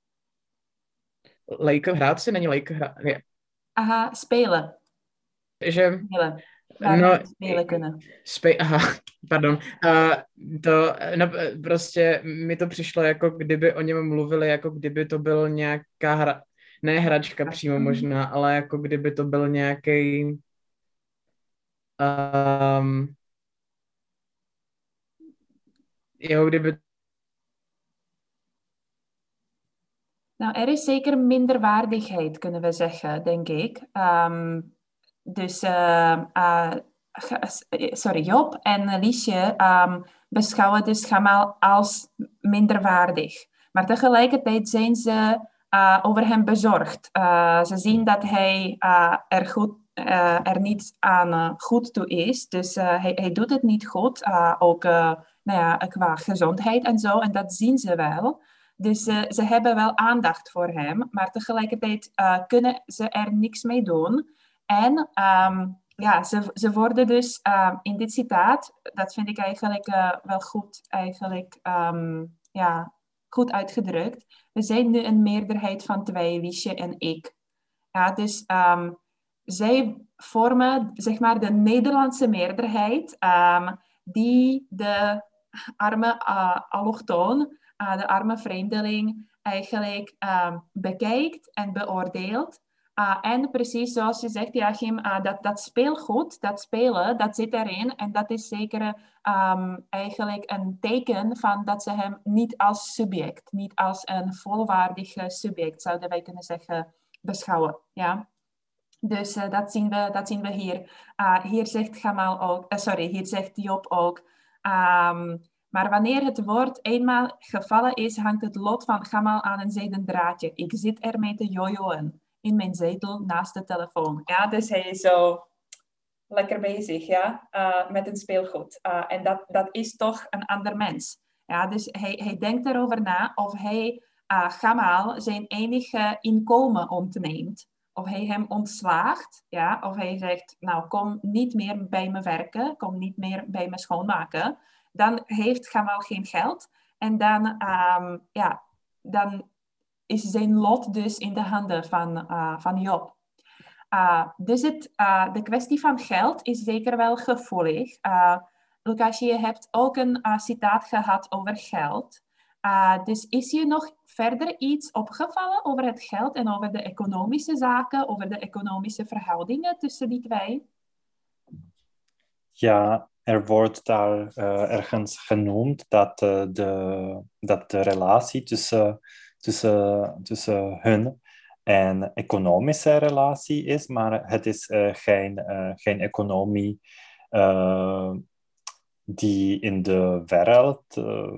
Leken, raadsen en je leken... Ra- ja. Aha, spelen. Is je... Spelen. Waar No, no, spelen kunnen. Spe- aha, pardon. Uh, to, no, prostě mi to přišlo, jako kdyby o něm mluvili, jako kdyby to byl nějaká hra, ne hračka přímo možná, ale jako kdyby to byl nějaký um, jo, kdyby Nou, er is zeker minderwaardigheid, kunnen we zeggen, denk ik. Um, dus, uh, uh, sorry, Job en Liesje um, beschouwen dus Gamal als minderwaardig. Maar tegelijkertijd zijn ze uh, over hem bezorgd. Uh, ze zien dat hij uh, er, goed, uh, er niet aan uh, goed toe is. Dus uh, hij, hij doet het niet goed, uh, ook uh, nou ja, qua gezondheid en zo. En dat zien ze wel. Dus uh, ze hebben wel aandacht voor hem, maar tegelijkertijd uh, kunnen ze er niks mee doen. En um, ja, ze, ze worden dus uh, in dit citaat, dat vind ik eigenlijk uh, wel goed, eigenlijk, um, ja, goed uitgedrukt. We zijn nu een meerderheid van twee, Liesje en ik. Ja, dus um, zij vormen zeg maar de Nederlandse meerderheid um, die de arme uh, allochtoon, Uh, de arme vreemdeling eigenlijk uh, bekijkt en beoordeelt. Uh, en precies zoals je zegt, Joachim, uh, dat, dat speelgoed, dat spelen, dat zit erin. En dat is zeker um, eigenlijk een teken van dat ze hem niet als subject, niet als een volwaardig subject, zouden wij kunnen zeggen, beschouwen. Ja? Dus uh, dat, zien we, dat zien we hier. Uh, hier zegt Gamal ook, uh, sorry, hier zegt Job ook... Um, Maar wanneer het woord eenmaal gevallen is, hangt het lot van Gamal aan een zijden draadje. Ik zit ermee te jojoen in mijn zetel naast de telefoon. Ja, dus hij is zo lekker bezig, ja, uh, met een speelgoed. Uh, en dat, dat is toch een ander mens. Ja, dus hij, hij denkt erover na of hij uh, Gamal zijn enige inkomen ontneemt. Of hij hem ontslaagt, ja, of hij zegt, nou, kom niet meer bij me werken, kom niet meer bij me schoonmaken. Dan heeft Gamal geen geld. En dan, um, ja, dan is zijn lot dus in de handen van, uh, van Job. Uh, dus het, uh, de kwestie van geld is zeker wel gevoelig. Uh, Lucas, je hebt ook een uh, citaat gehad over geld. Uh, dus is je nog verder iets opgevallen over het geld en over de economische zaken, over de economische verhoudingen tussen die twee? Ja, er wordt daar uh, ergens genoemd dat, uh, de, dat de relatie tussen, tussen, tussen hun een economische relatie is, maar het is uh, geen, uh, geen economie uh, die in de wereld uh,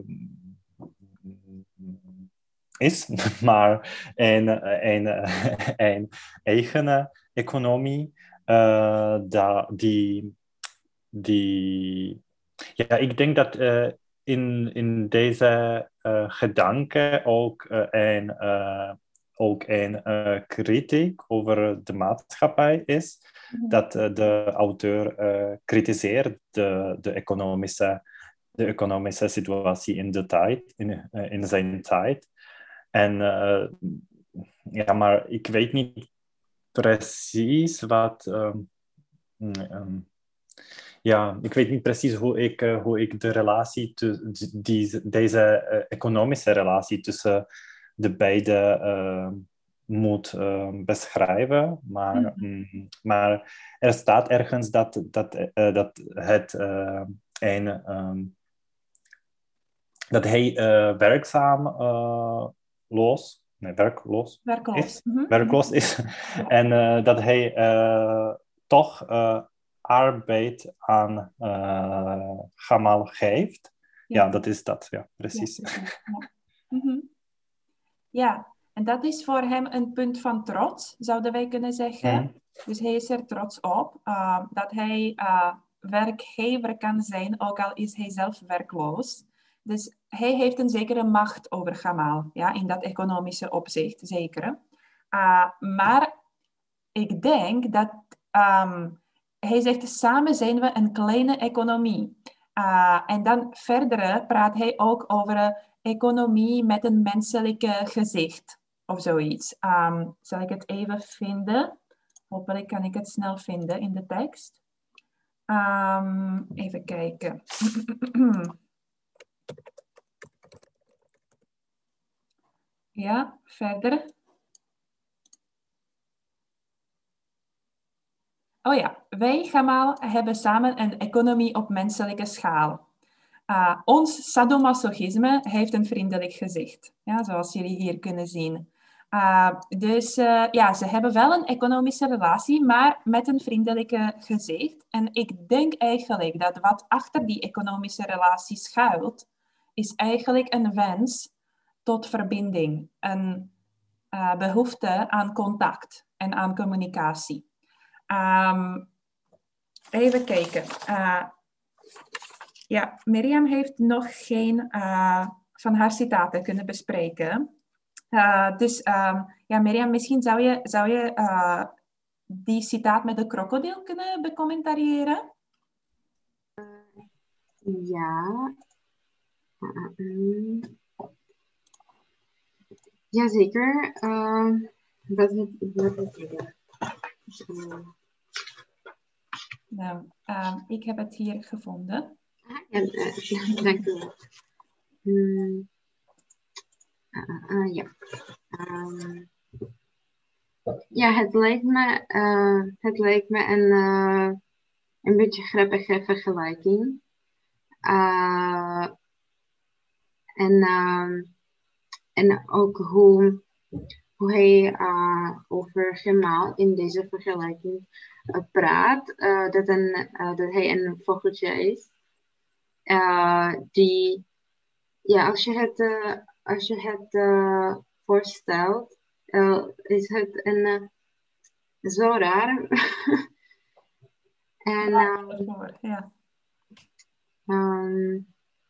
is, maar een, een, een eigen economie uh, da, die, die... Ja, ik denk dat uh, in, in deze uh, gedanke ook uh, een... Uh, ook een uh, kritiek over de maatschappij is, mm-hmm. dat uh, de auteur uh, kritiseert de, de, economische, de economische situatie in de tijd, in, uh, in zijn tijd. En uh, ja, maar ik weet niet precies wat... Um, um, ja, ik weet niet precies hoe ik, uh, hoe ik de relatie, te, die, deze uh, economische relatie tussen de beide uh, moet uh, beschrijven. Maar, mm-hmm. um, maar er staat ergens dat, dat, uh, dat het uh, een... Um, dat hij uh, werkzaam uh, los, nee, werkloos, werkloos. is, Mm-hmm. werkloos is. Ja. En uh, dat hij uh, toch uh, arbeid aan uh, Gamal geeft. Ja. ja, dat is dat, ja, precies. Ja, precies. Ja. Mm-hmm. Ja, en dat is voor hem een punt van trots, zouden wij kunnen zeggen. Mm. Dus hij is er trots op uh, dat hij uh, werkgever kan zijn, ook al is hij zelf werkloos. Dus hij heeft een zekere macht over Gamal, ja, in dat economische opzicht, zeker. Uh, maar ik denk dat um, hij zegt, samen zijn we een kleine economie. Uh, en dan verder praat hij ook over een economie met een menselijke gezicht, of zoiets. Um, zal ik het even vinden? Hopelijk kan ik het snel vinden in de tekst. Um, even kijken. Ja, verder. Oh ja, wij, Gamal, hebben samen een economie op menselijke schaal. Uh, ons sadomasochisme heeft een vriendelijk gezicht, ja, zoals jullie hier kunnen zien. Uh, dus uh, ja, ze hebben wel een economische relatie, maar met een vriendelijke gezicht. En ik denk eigenlijk dat wat achter die economische relatie schuilt, is eigenlijk een wens tot verbinding, een uh, behoefte aan contact en aan communicatie. Um, even kijken. Uh, ja, Mirjam heeft nog geen uh, van haar citaten kunnen bespreken. Uh, dus um, ja, Mirjam, misschien zou je, zou je uh, die citaat met de krokodil kunnen becommentariëren? Uh, ja. Uh, um. Jazeker. Uh, dat heb ik. Uh. Nou, uh, ik heb het hier gevonden. Ah, ja, uh, dank u wel. Hmm. Uh, uh, uh, ja. Um, ja, het lijkt me, uh, het lijkt me een, uh, een beetje grappige vergelijking. Uh, en, uh, en ook hoe, hoe hij uh, over Gamal in deze vergelijking uh, praat. Uh, dat, een, uh, dat hij een vogeltje is. Uh, die, ja, als je het, uh, als je het uh, voorstelt, uh, is het een uh, zo raar. en uh, ja. Um,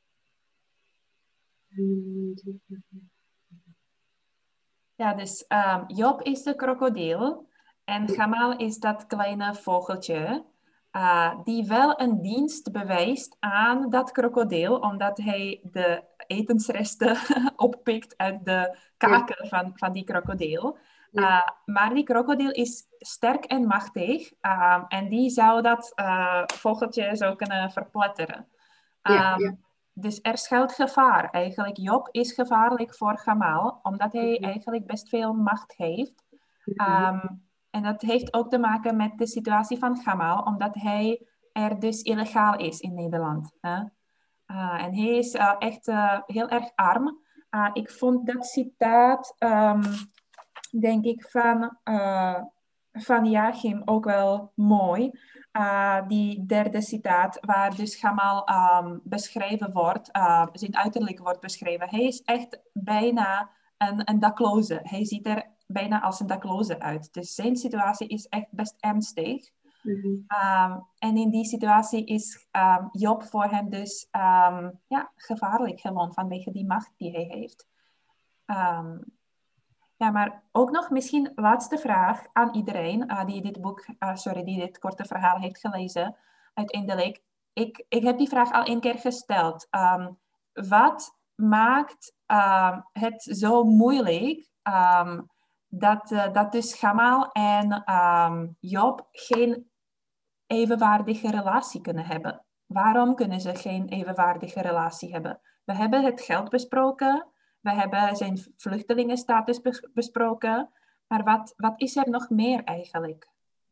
ja, dus um, Job is de krokodil en Gamal is dat kleine vogeltje. Uh, die wel een dienst bewijst aan dat krokodil, omdat hij de etensresten oppikt uit de kaken ja. van, van die krokodil. Uh, ja. Maar die krokodil is sterk en machtig uh, en die zou dat uh, vogeltje zo kunnen verpletteren. Um, ja, ja. dus er schuilt gevaar. Eigenlijk, Job is gevaarlijk voor Gamal, omdat hij Mhm. eigenlijk best veel macht heeft. Mhm. Um, en dat heeft ook te maken met de situatie van Gamal, omdat hij er dus illegaal is in Nederland. Hè? Uh, en hij is uh, echt uh, heel erg arm. Uh, ik vond dat citaat, um, denk ik, van, uh, van Joachim ook wel mooi. Uh, die derde citaat, waar dus Gamal um, beschreven wordt, uh, zijn uiterlijk wordt beschreven. Hij is echt bijna een, een dakloze. Hij ziet er bijna als een dakloze uit. Dus zijn situatie is echt best ernstig. Mm-hmm. Um, en in die situatie is um, Job voor hem dus um, ja, gevaarlijk gewoon vanwege die macht die hij heeft. Um, ja, maar ook nog misschien laatste vraag aan iedereen uh, die dit boek, uh, sorry, die dit korte verhaal heeft gelezen. Uiteindelijk, ik, ik heb die vraag al een keer gesteld. Um, wat maakt uh, het zo moeilijk um, dat, uh, dat dus Gamal en um, Job geen evenwaardige relatie kunnen hebben? Waarom kunnen ze geen evenwaardige relatie hebben? We hebben het geld besproken. We hebben zijn vluchtelingenstatus bes- besproken. Maar wat, wat is er nog meer eigenlijk?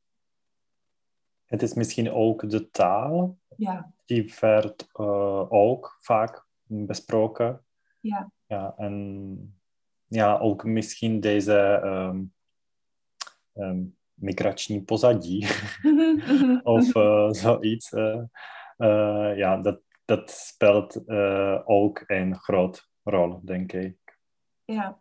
Het is misschien ook de taal. Ja. Die werd uh, ook vaak besproken. Ja. Ja, en ja, ook misschien deze um, um, migrační pozadí of uh, zoiets. Uh, uh, ja, dat, dat speelt uh, ook een grote rol, denk ik. Ja.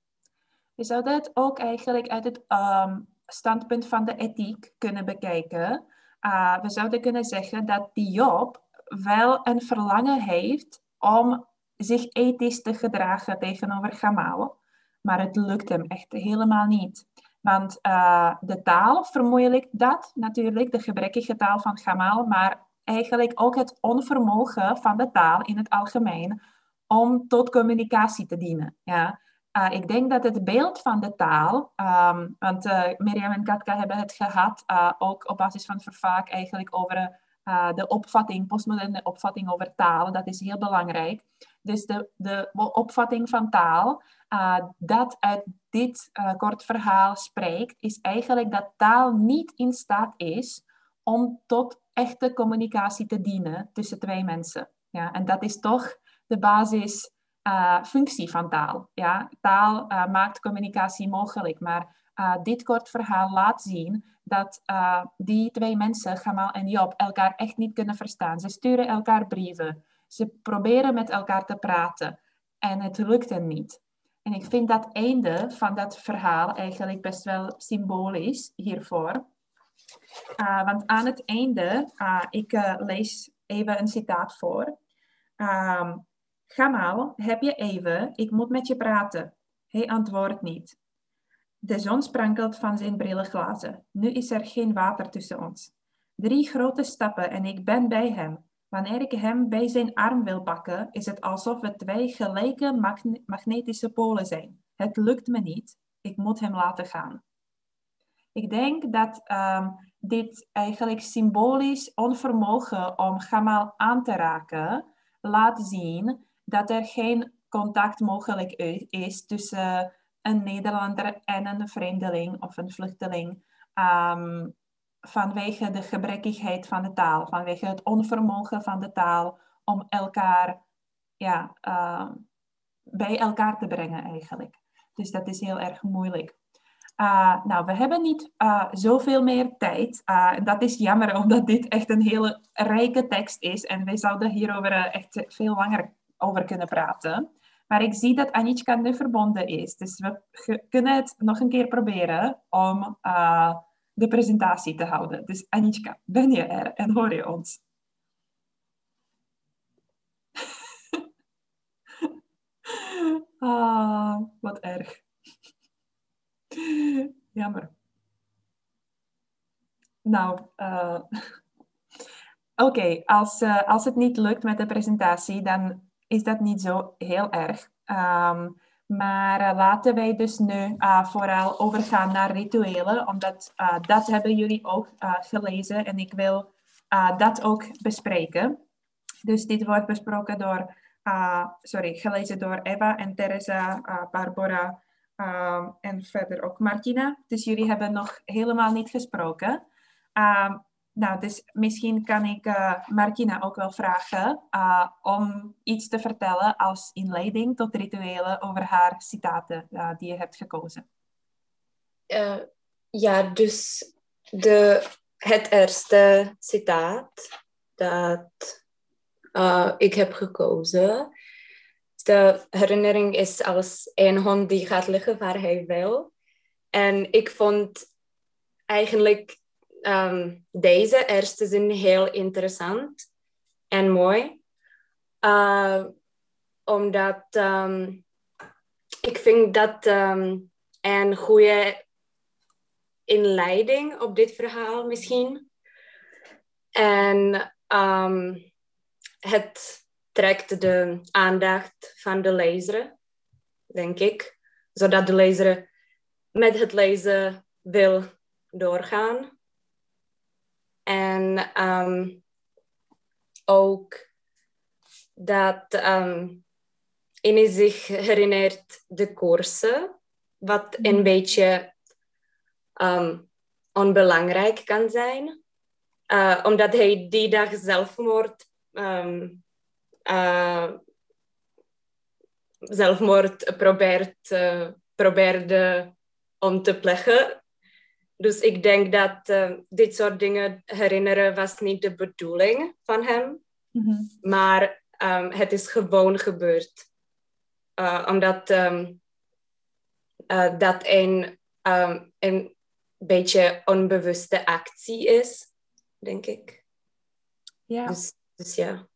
We zouden het ook eigenlijk uit het um, standpunt van de ethiek kunnen bekijken. Uh, we zouden kunnen zeggen dat die Job wel een verlangen heeft om zich ethisch te gedragen tegenover Gamal. Maar het lukt hem echt helemaal niet. Want uh, de taal vermoeilijkt dat natuurlijk, de gebrekkige taal van Gamal, maar eigenlijk ook het onvermogen van de taal in het algemeen om tot communicatie te dienen. Ja. Uh, ik denk dat het beeld van de taal, um, want uh, Mirjam en Katka hebben het gehad, uh, ook op basis van Vervaak eigenlijk over uh, de opvatting, postmoderne opvatting over taal, dat is heel belangrijk. Dus de, de opvatting van taal, uh, dat uit dit uh, kort verhaal spreekt, is eigenlijk dat taal niet in staat is om tot echte communicatie te dienen tussen twee mensen. Ja, en dat is toch de basis Uh, functie van taal. Ja? Taal uh, maakt communicatie mogelijk, maar uh, dit kort verhaal laat zien dat uh, die twee mensen, Gamal en Job, elkaar echt niet kunnen verstaan. Ze sturen elkaar brieven. Ze proberen met elkaar te praten en het lukt hen niet. En ik vind dat einde van dat verhaal eigenlijk best wel symbolisch hiervoor. Uh, want aan het einde, uh, ik uh, lees even een citaat voor. Um, Gamal, heb je even? Ik moet met je praten. Hij antwoordt niet. De zon sprankelt van zijn brillenglazen. Nu is er geen water tussen ons. Drie grote stappen en ik ben bij hem. Wanneer ik hem bij zijn arm wil pakken, is het alsof we twee gelijke magne- magnetische polen zijn. Het lukt me niet. Ik moet hem laten gaan. Ik denk dat um, dit eigenlijk symbolisch onvermogen om Gamal aan te raken laat zien dat er geen contact mogelijk is tussen een Nederlander en een vreemdeling of een vluchteling um, vanwege de gebrekkigheid van de taal, vanwege het onvermogen van de taal om elkaar ja, uh, bij elkaar te brengen eigenlijk. Dus dat is heel erg moeilijk. Uh, nou, we hebben niet uh, zoveel meer tijd. Uh, en dat is jammer, omdat dit echt een hele rijke tekst is. En wij zouden hierover uh, echt veel langer over kunnen praten. Maar ik zie dat Anička nu verbonden is. Dus we ge- kunnen het nog een keer proberen om uh, de presentatie te houden. Dus Anička, ben je er en hoor je ons? Ah, wat erg. Jammer. Nou, uh, oké, okay, als, uh, als het niet lukt met de presentatie, dan is dat niet zo heel erg. Um, maar uh, laten wij dus nu uh, vooral overgaan naar rituelen, omdat uh, dat hebben jullie ook uh, gelezen en ik wil uh, dat ook bespreken. Dus dit wordt besproken door, uh, sorry, gelezen door Eva en Teresa, uh, Barbara um, en verder ook Martina. Dus jullie hebben nog helemaal niet gesproken. Um, nou, dus misschien kan ik uh, Martina ook wel vragen uh, om iets te vertellen als inleiding tot rituelen over haar citaten uh, die je hebt gekozen. Uh, ja, dus de, het eerste citaat dat uh, ik heb gekozen. De herinnering is als een hond die gaat liggen waar hij wil. En ik vond eigenlijk um, deze eerste zin heel interessant en mooi. Uh, omdat um, ik vind dat um, een goede inleiding op dit verhaal misschien. En um, het trekt de aandacht van de lezer, denk ik. Zodat de lezer met het lezen wil doorgaan. En um, ook dat um, in zich herinnert de koersen, wat een beetje um, onbelangrijk kan zijn. Uh, omdat hij die dag zelfmoord, um, uh, zelfmoord probeert, uh, probeerde om te plegen. Dus ik denk dat uh, dit soort dingen herinneren was niet de bedoeling van hem. Mm-hmm. Maar um, het is gewoon gebeurd. Uh, omdat um, uh, dat een, um, een beetje onbewuste actie is, denk ik. Ja. Dus, dus ja.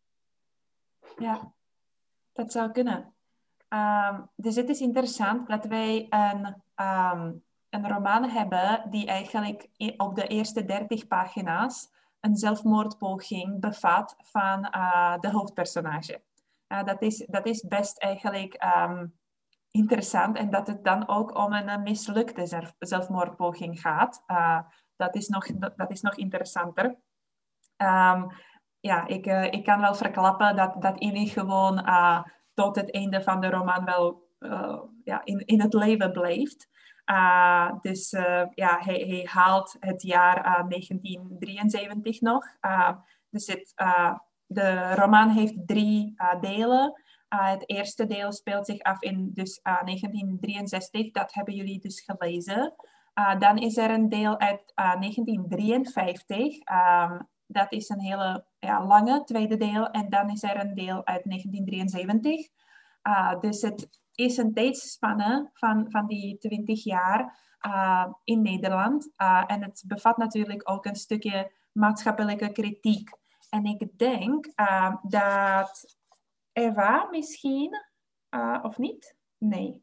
Ja, dat zou kunnen. Um, dus het is interessant dat wij een, um, een roman hebben die eigenlijk op de eerste dertig pagina's een zelfmoordpoging bevat van uh, de hoofdpersonage. Uh, dat, is, dat is best eigenlijk um, interessant en dat het dan ook om een mislukte zelf, zelfmoordpoging gaat. Uh, dat, is nog, dat, dat is nog interessanter. Um, ja, ik, uh, ik kan wel verklappen dat, dat Ili gewoon uh, tot het einde van de roman wel uh, ja, in, in het leven blijft. Uh, dus uh, ja, hij, hij haalt het jaar uh, negentien drieënzeventig nog. Uh, dus het, uh, de roman heeft drie uh, delen. Uh, het eerste deel speelt zich af in dus, uh, negentien drieënzestig. Dat hebben jullie dus gelezen. Uh, dan is er een deel uit uh, negentien drieënvijftig. Um, dat is een hele ja, lange tweede deel. En dan is er een deel uit negentien drieënzeventig. Uh, dus het is een tijdsspanne van, van die twintig jaar uh, in Nederland. Uh, en het bevat natuurlijk ook een stukje maatschappelijke kritiek. En ik denk uh, dat Eva misschien, uh, of niet? Nee.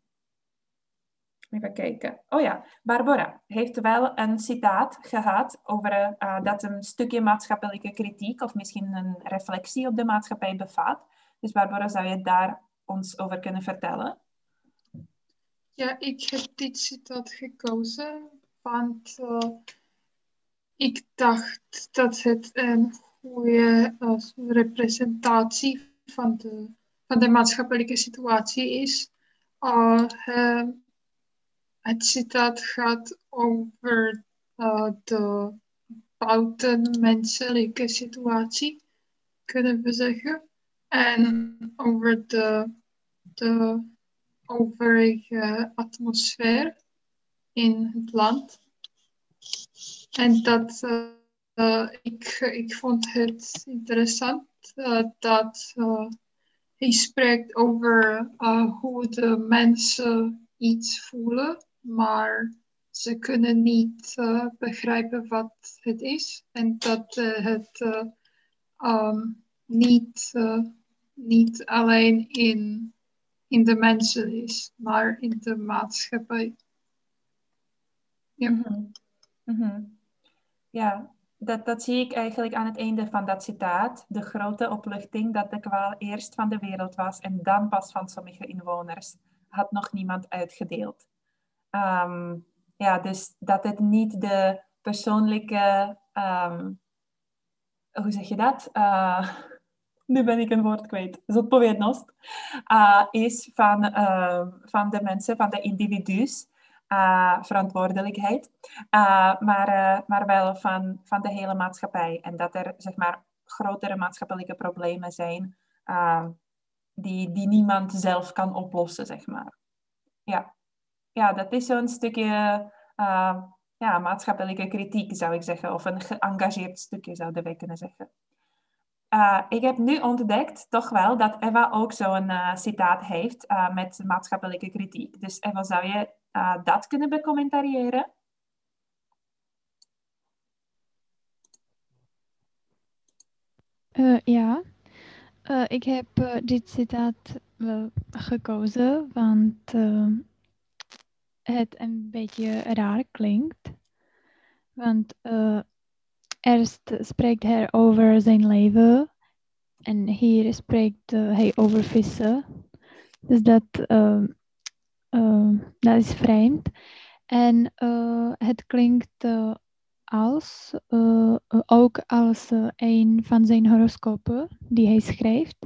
Even kijken. Oh ja, Barbara heeft wel een citaat gehad over uh, dat een stukje maatschappelijke kritiek of misschien een reflectie op de maatschappij bevat. Dus Barbara, zou je daar ons over kunnen vertellen? Ja, ik heb dit citaat gekozen, want uh, ik dacht dat het een goede uh, representatie van de, van de maatschappelijke situatie is. Uh, uh, Het citaat gaat over uh, de buitenmenselijke situatie, kunnen we zeggen. En over de, de overige atmosfeer in het land. En dat uh, uh, ik, ik vond het interessant uh, dat uh, hij spreekt over uh, hoe de mensen iets voelen. Maar ze kunnen niet uh, begrijpen wat het is. En dat uh, het uh, um, niet, uh, niet alleen in, in de mensen is, maar in de maatschappij. Ja, mm-hmm. Mm-hmm. Ja, dat, dat zie ik eigenlijk aan het einde van dat citaat. De grote opluchting dat de kwaal eerst van de wereld was en dan pas van sommige inwoners. Had nog niemand uitgedeeld. Um, ja, dus dat het niet de persoonlijke, um, hoe zeg je dat? Uh, nu ben ik een woord kwijt. Zodpovednost. Uh, is van, uh, van de mensen, van de individu's. Uh, verantwoordelijkheid. Uh, maar, uh, maar wel van, van de hele maatschappij. En dat er, zeg maar, grotere maatschappelijke problemen zijn uh, die, die niemand zelf kan oplossen, zeg maar. Ja, ja dat is zo'n stukje uh, ja, maatschappelijke kritiek, zou ik zeggen. Of een geëngageerd stukje, zouden wij kunnen zeggen. Uh, ik heb nu ontdekt, toch wel, dat Eva ook zo'n uh, citaat heeft uh, met maatschappelijke kritiek. Dus Eva, zou je uh, dat kunnen becommentariëren? Uh, ja, uh, ik heb uh, dit citaat wel gekozen, want uh, het een beetje raar klinkt. Want uh, eerst spreekt hij over zijn leven en hier spreekt uh, hij over vissen. Dus dat, uh, uh, dat is vreemd. En uh, het klinkt uh, als, uh, ook als uh, een van zijn horoscopen die hij schrijft.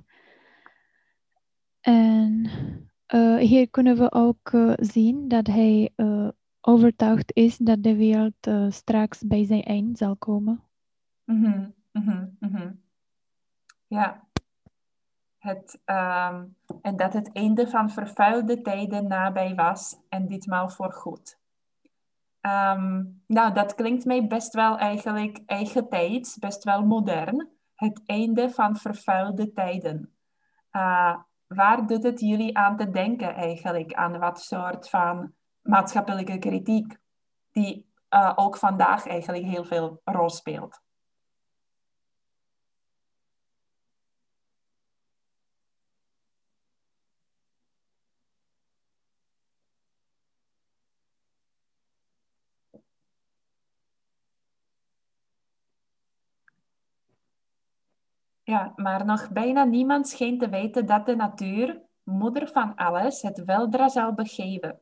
En uh, hier kunnen we ook uh, zien dat hij uh, overtuigd is dat de wereld uh, straks bij zijn eind zal komen. Mm-hmm, mm-hmm, mm-hmm. Ja. Het, um, en dat het einde van vervuilde tijden nabij was en ditmaal voorgoed. Um, nou, dat klinkt mij best wel eigenlijk eigentijds, best wel modern. Het einde van vervuilde tijden. Uh, waar doet het jullie aan te denken eigenlijk? Aan wat soort van maatschappelijke kritiek die uh, ook vandaag eigenlijk heel veel rol speelt? Ja, maar nog bijna niemand scheen te weten dat de natuur, moeder van alles, het weldra zou begeven.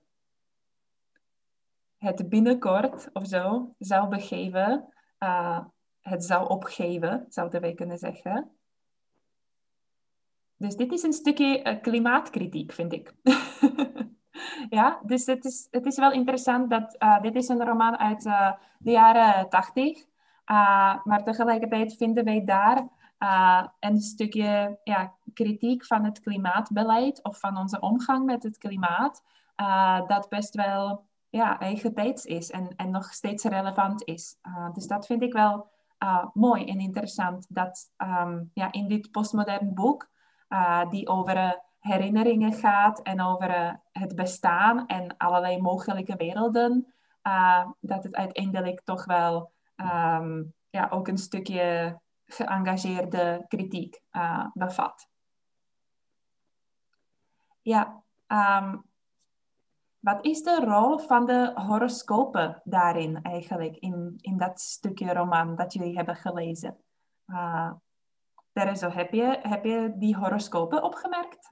Het binnenkort of zo zou begeven, uh, het zou opgeven, zouden wij kunnen zeggen. Dus dit is een stukje uh, klimaatkritiek, vind ik. Ja, dus het is, het is wel interessant dat uh, dit is een roman uit uh, de jaren tachtig, uh, maar tegelijkertijd vinden wij daar Uh, een stukje ja, kritiek van het klimaatbeleid of van onze omgang met het klimaat, uh, dat best wel ja, eigentijds is en, en nog steeds relevant is. Uh, dus dat vind ik wel uh, mooi en interessant, dat um, ja, in dit postmodern boek, uh, die over uh, herinneringen gaat en over uh, het bestaan en allerlei mogelijke werelden, uh, dat het uiteindelijk toch wel um, ja, ook een stukje geëngageerde kritiek uh, bevat. Ja, um, wat is de rol van de horoscopen daarin eigenlijk, in, in dat stukje roman dat jullie hebben gelezen? Uh, Terezo, heb je, heb je die horoscopen opgemerkt?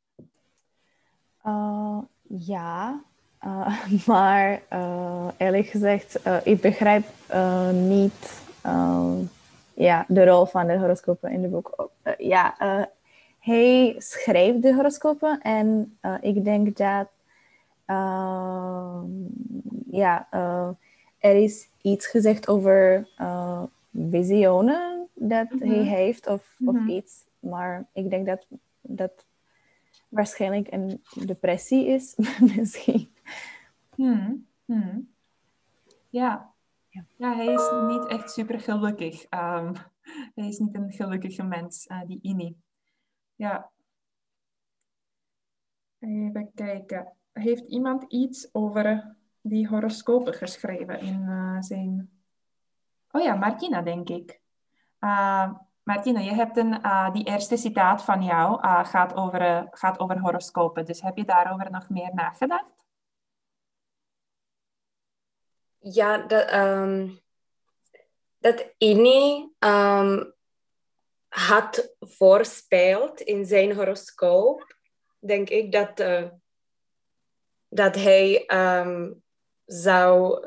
Uh, ja, uh, maar uh, eerlijk gezegd, uh, ik begrijp uh, niet... Uh, Ja, de rol van de horoscopen in het boek. Uh, ja, uh, hij schreef de horoscopen en uh, ik denk dat uh, ja, uh, er is iets gezegd over uh, visioenen dat mm-hmm. hij heeft of, mm-hmm. of iets, maar ik denk dat dat waarschijnlijk een depressie is, misschien. Hmm. Hmm. Ja. Ja. ja, hij is niet echt super gelukkig. Um, hij is niet een gelukkige mens, uh, die Ini. Ja. Even kijken. Heeft iemand iets over die horoscopen geschreven in uh, zijn... Oh ja, Martina, denk ik. Uh, Martina, je hebt een, uh, die eerste citaat van jou uh, gaat, over, uh, gaat over horoscopen. Dus heb je daarover nog meer nagedacht? Ja, dat, um, dat Ini um, had voorspeld in zijn horoscoop, denk ik, dat, uh, dat hij um, zou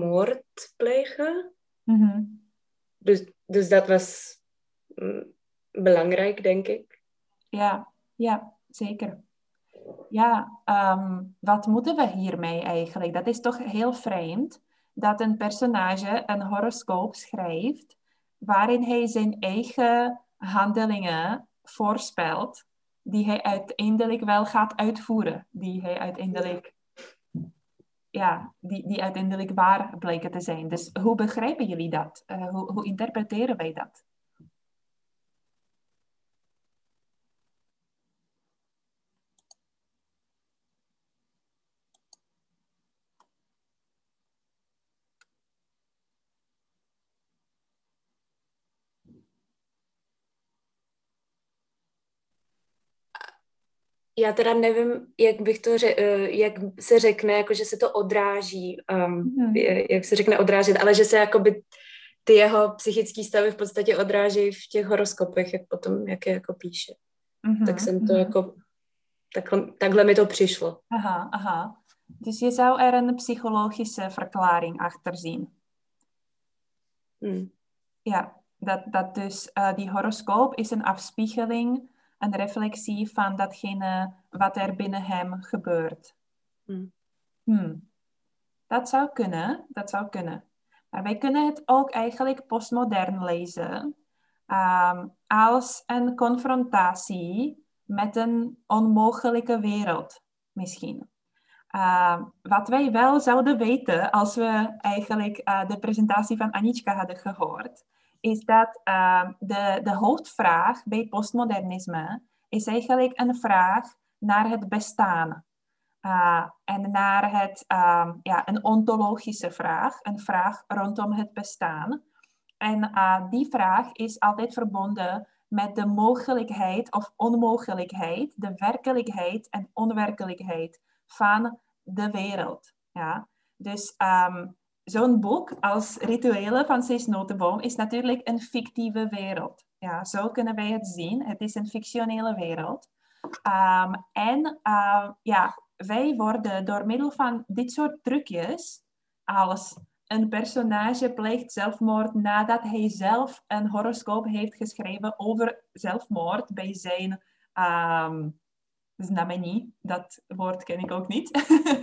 zelfmoord plegen. Mm-hmm. Dus, dus dat was... Um, belangrijk, denk ik. Ja, ja, zeker. Ja, um, wat moeten we hiermee eigenlijk? Dat is toch heel vreemd dat een personage een horoscoop schrijft waarin hij zijn eigen handelingen voorspelt die hij uiteindelijk wel gaat uitvoeren, die hij uiteindelijk, ja, die, die uiteindelijk waar blijken te zijn. Dus hoe begrijpen jullie dat? Uh, hoe, hoe interpreteren wij dat? Já teda nevím, jak bych to ře- jak se řekne, jako že se to odráží, um, Hmm. jak se řekne odrážet, ale že se jakoby ty jeho psychické stavy v podstatě odrážejí v těch horoskopech, jak potom, jak je jako píše. Mm-hmm. Tak jsem to jako, takhle, takhle mi to přišlo. Aha, aha. Dus je zou er een psychologische verklaring achter zien. Hmm. Ja, dat, dat dus uh, die horoscoop is een afspiegeling, een reflectie van datgene wat er binnen hem gebeurt. Hmm. Hmm. Dat zou kunnen, dat zou kunnen. Maar wij kunnen het ook eigenlijk postmodern lezen um, als een confrontatie met een onmogelijke wereld, misschien. Uh, wat wij wel zouden weten als we eigenlijk uh, de presentatie van Anička hadden gehoord, is dat uh, de, de hoofdvraag bij postmodernisme is eigenlijk een vraag naar het bestaan. Uh, en naar het, uh, ja, een ontologische vraag, een vraag rondom het bestaan. En uh, die vraag is altijd verbonden met de mogelijkheid of onmogelijkheid, de werkelijkheid en onwerkelijkheid van de wereld. Ja? Dus um, zo'n boek als Rituelen van Cees Notenboom is natuurlijk een fictieve wereld. Ja, zo kunnen wij het zien. Het is een fictionele wereld. Um, en uh, ja, wij worden door middel van dit soort trucjes, als een personage pleegt zelfmoord nadat hij zelf een horoscoop heeft geschreven over zelfmoord bij zijn um, znamení, dat woord ken ik ook niet.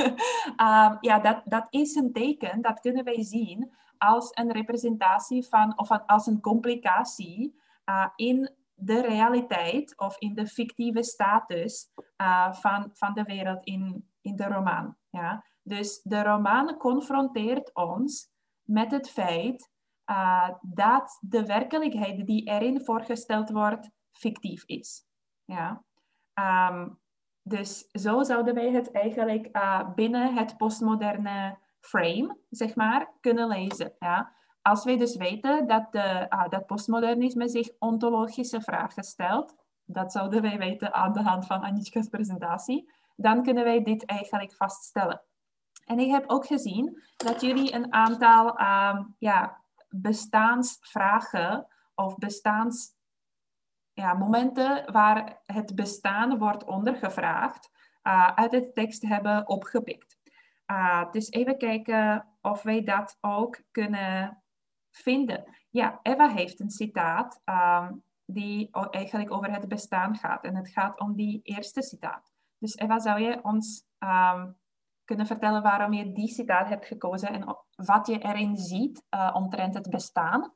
um, ja, dat, dat is een teken, dat kunnen wij zien als een representatie van, of als een complicatie uh, in de realiteit of in de fictieve status uh, van, van de wereld in, in de roman. Ja? Dus de roman confronteert ons met het feit uh, dat de werkelijkheid die erin voorgesteld wordt, fictief is. Ja? Um, dus zo zouden wij het eigenlijk uh, binnen het postmoderne frame, zeg maar, kunnen lezen. Ja? Als wij dus weten dat, de, uh, dat postmodernisme zich ontologische vragen stelt, dat zouden wij weten aan de hand van Anička's presentatie, dan kunnen wij dit eigenlijk vaststellen. En ik heb ook gezien dat jullie een aantal uh, ja, bestaansvragen of bestaans Ja, momenten waar het bestaan wordt ondergevraagd, uh, uit de tekst hebben opgepikt. Uh, dus even kijken of wij dat ook kunnen vinden. Ja, Eva heeft een citaat um, die eigenlijk over het bestaan gaat. En het gaat om die eerste citaat. Dus Eva, zou je ons um, kunnen vertellen waarom je die citaat hebt gekozen en wat je erin ziet uh, omtrent het bestaan?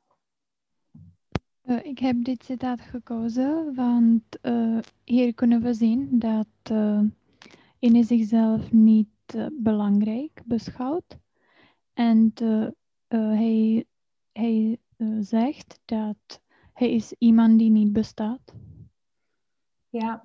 Uh, ik heb dit citaat gekozen, want uh, hier kunnen we zien dat uh, Ine zichzelf niet uh, belangrijk beschouwt. En uh, uh, hij, hij uh, zegt dat hij is iemand die niet bestaat. Ja.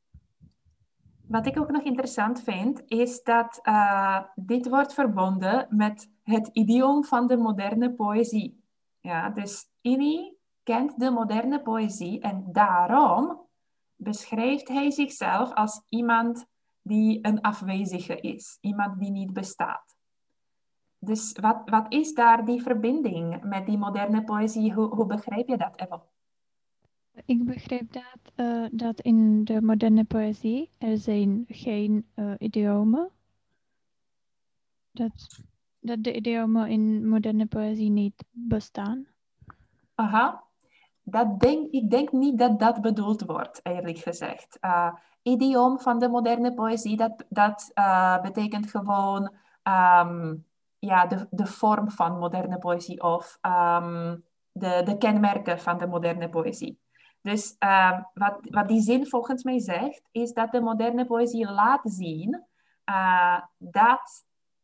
Wat ik ook nog interessant vind, is dat uh, dit wordt verbonden met het idioom van de moderne poëzie. Ja, dus Ine kent de moderne poëzie en daarom beschrijft hij zichzelf als iemand die een afwezige is, iemand die niet bestaat. Dus wat, wat is daar die verbinding met die moderne poëzie? Hoe, hoe begrijp je dat, Eva? Ik begrijp dat, uh, dat in de moderne poëzie er zijn geen uh, idiomen. Dat, dat de idiomen in moderne poëzie niet bestaan. Aha. dat denk, ik denk niet dat dat bedoeld wordt, eerlijk gezegd. Uh, idioom van de moderne poëzie, dat, dat uh, betekent gewoon um, ja, de, de vorm van moderne poëzie of um, de, de kenmerken van de moderne poëzie. Dus uh, wat, wat die zin volgens mij zegt, is dat de moderne poëzie laat zien uh, dat...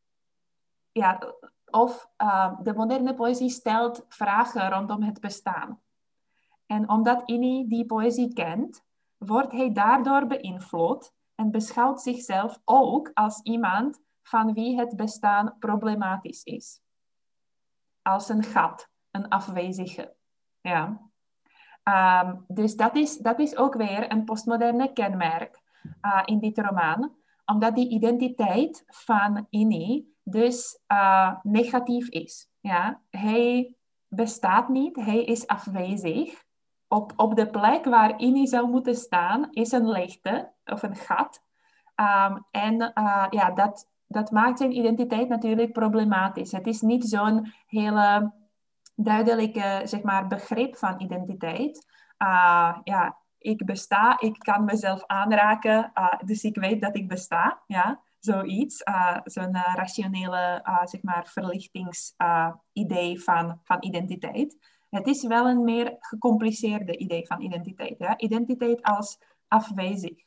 Ja, of uh, de moderne poëzie stelt vragen rondom het bestaan. En omdat Inni die poëzie kent, wordt hij daardoor beïnvloed en beschouwt zichzelf ook als iemand van wie het bestaan problematisch is. Als een gat, een afwezige. Ja. Um, dus dat is, dat is ook weer een postmoderne kenmerk uh, in dit roman, omdat die identiteit van Inni dus uh, negatief is. Ja? Hij bestaat niet, hij is afwezig. Op, op de plek waar Inni zou moeten staan, is een leegte of een gat. Um, en uh, ja, dat, dat maakt zijn identiteit natuurlijk problematisch. Het is niet zo'n hele duidelijke, zeg maar, begrip van identiteit. Uh, ja, ik besta, ik kan mezelf aanraken, uh, dus ik weet dat ik besta. Ja, zoiets. Uh, zo'n uh, rationele, uh, zeg maar, verlichtingsidee uh, van, van identiteit. Het is wel een meer gecompliceerde idee van identiteit. Ja? Identiteit als afwezig.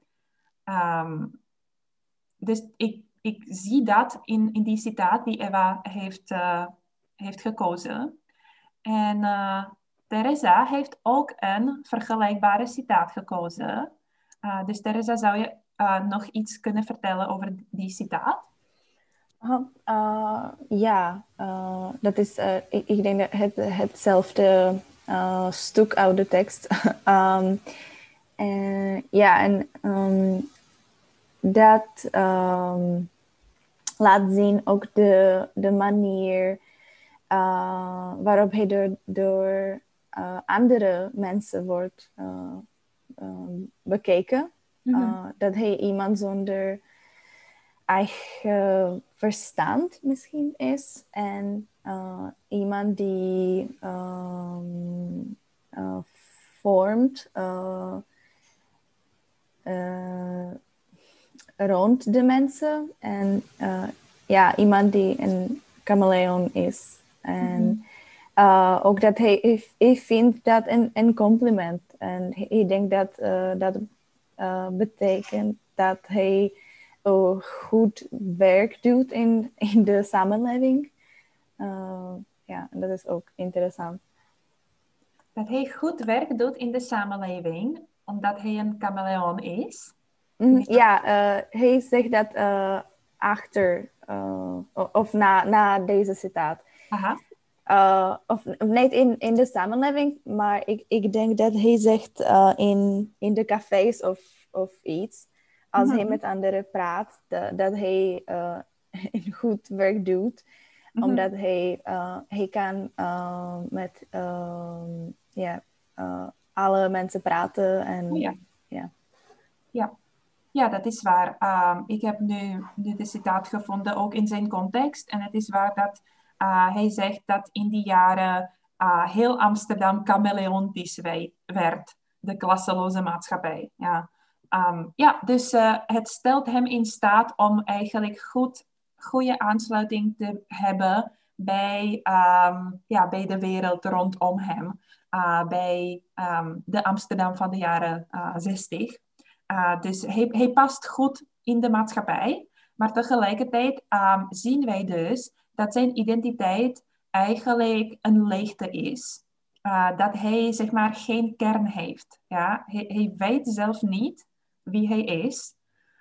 Um, dus ik, ik zie dat in, in die citaat die Eva heeft, uh, heeft gekozen. En uh, Teresa heeft ook een vergelijkbare citaat gekozen. Uh, dus Teresa, zou je uh, nog iets kunnen vertellen over die citaat? Uh, uh, ja, uh, dat is, uh, ik, ik denk dat het, hetzelfde uh, stuk uit de tekst. um, en, ja, en um, dat um, laat zien ook de, de manier uh, waarop hij door, door uh, andere mensen wordt uh, um, bekeken. Mm-hmm. Uh, dat hij iemand zonder eigen verstand misschien is. En uh, iemand die um, uh, vormt uh, uh, rond de mensen. En uh, ja, iemand die een chameleon is. En mm-hmm. uh, ook dat hij, hij, hij vindt dat een, een compliment. En hij denkt dat uh, dat uh, betekent dat hij uh, goed werk doet in, in de samenleving. Uh, ja, en dat is ook interessant. Dat hij goed werk doet in de samenleving, omdat hij een chameleon is? Mm, ja, uh, hij zegt dat uh, achter, uh, of na, na deze citaat. Aha. Uh, of niet in, in de samenleving, maar ik, ik denk dat hij zegt uh, in, in de cafés of, of iets, als mm-hmm. hij met anderen praat, de, dat hij uh, een goed werk doet, mm-hmm. omdat hij, uh, hij kan uh, met uh, yeah, uh, alle mensen praten. En, oh, ja. Yeah. Ja. Ja, dat is waar. Um, ik heb nu, nu de citaat gevonden, ook in zijn context. En het is waar dat uh, hij zegt dat in die jaren uh, heel Amsterdam chameleontisch werd. De klasseloze maatschappij. Ja, um, ja dus uh, het stelt hem in staat om eigenlijk goed, goede aansluiting te hebben bij, um, ja, bij de wereld rondom hem. Uh, bij um, de Amsterdam van de jaren uh, zestig. Uh, dus hij, hij past goed in de maatschappij. Maar tegelijkertijd um, zien wij dus dat zijn identiteit eigenlijk een leegte is. Uh, dat hij, zeg maar, geen kern heeft. Ja? Hij, hij weet zelf niet wie hij is.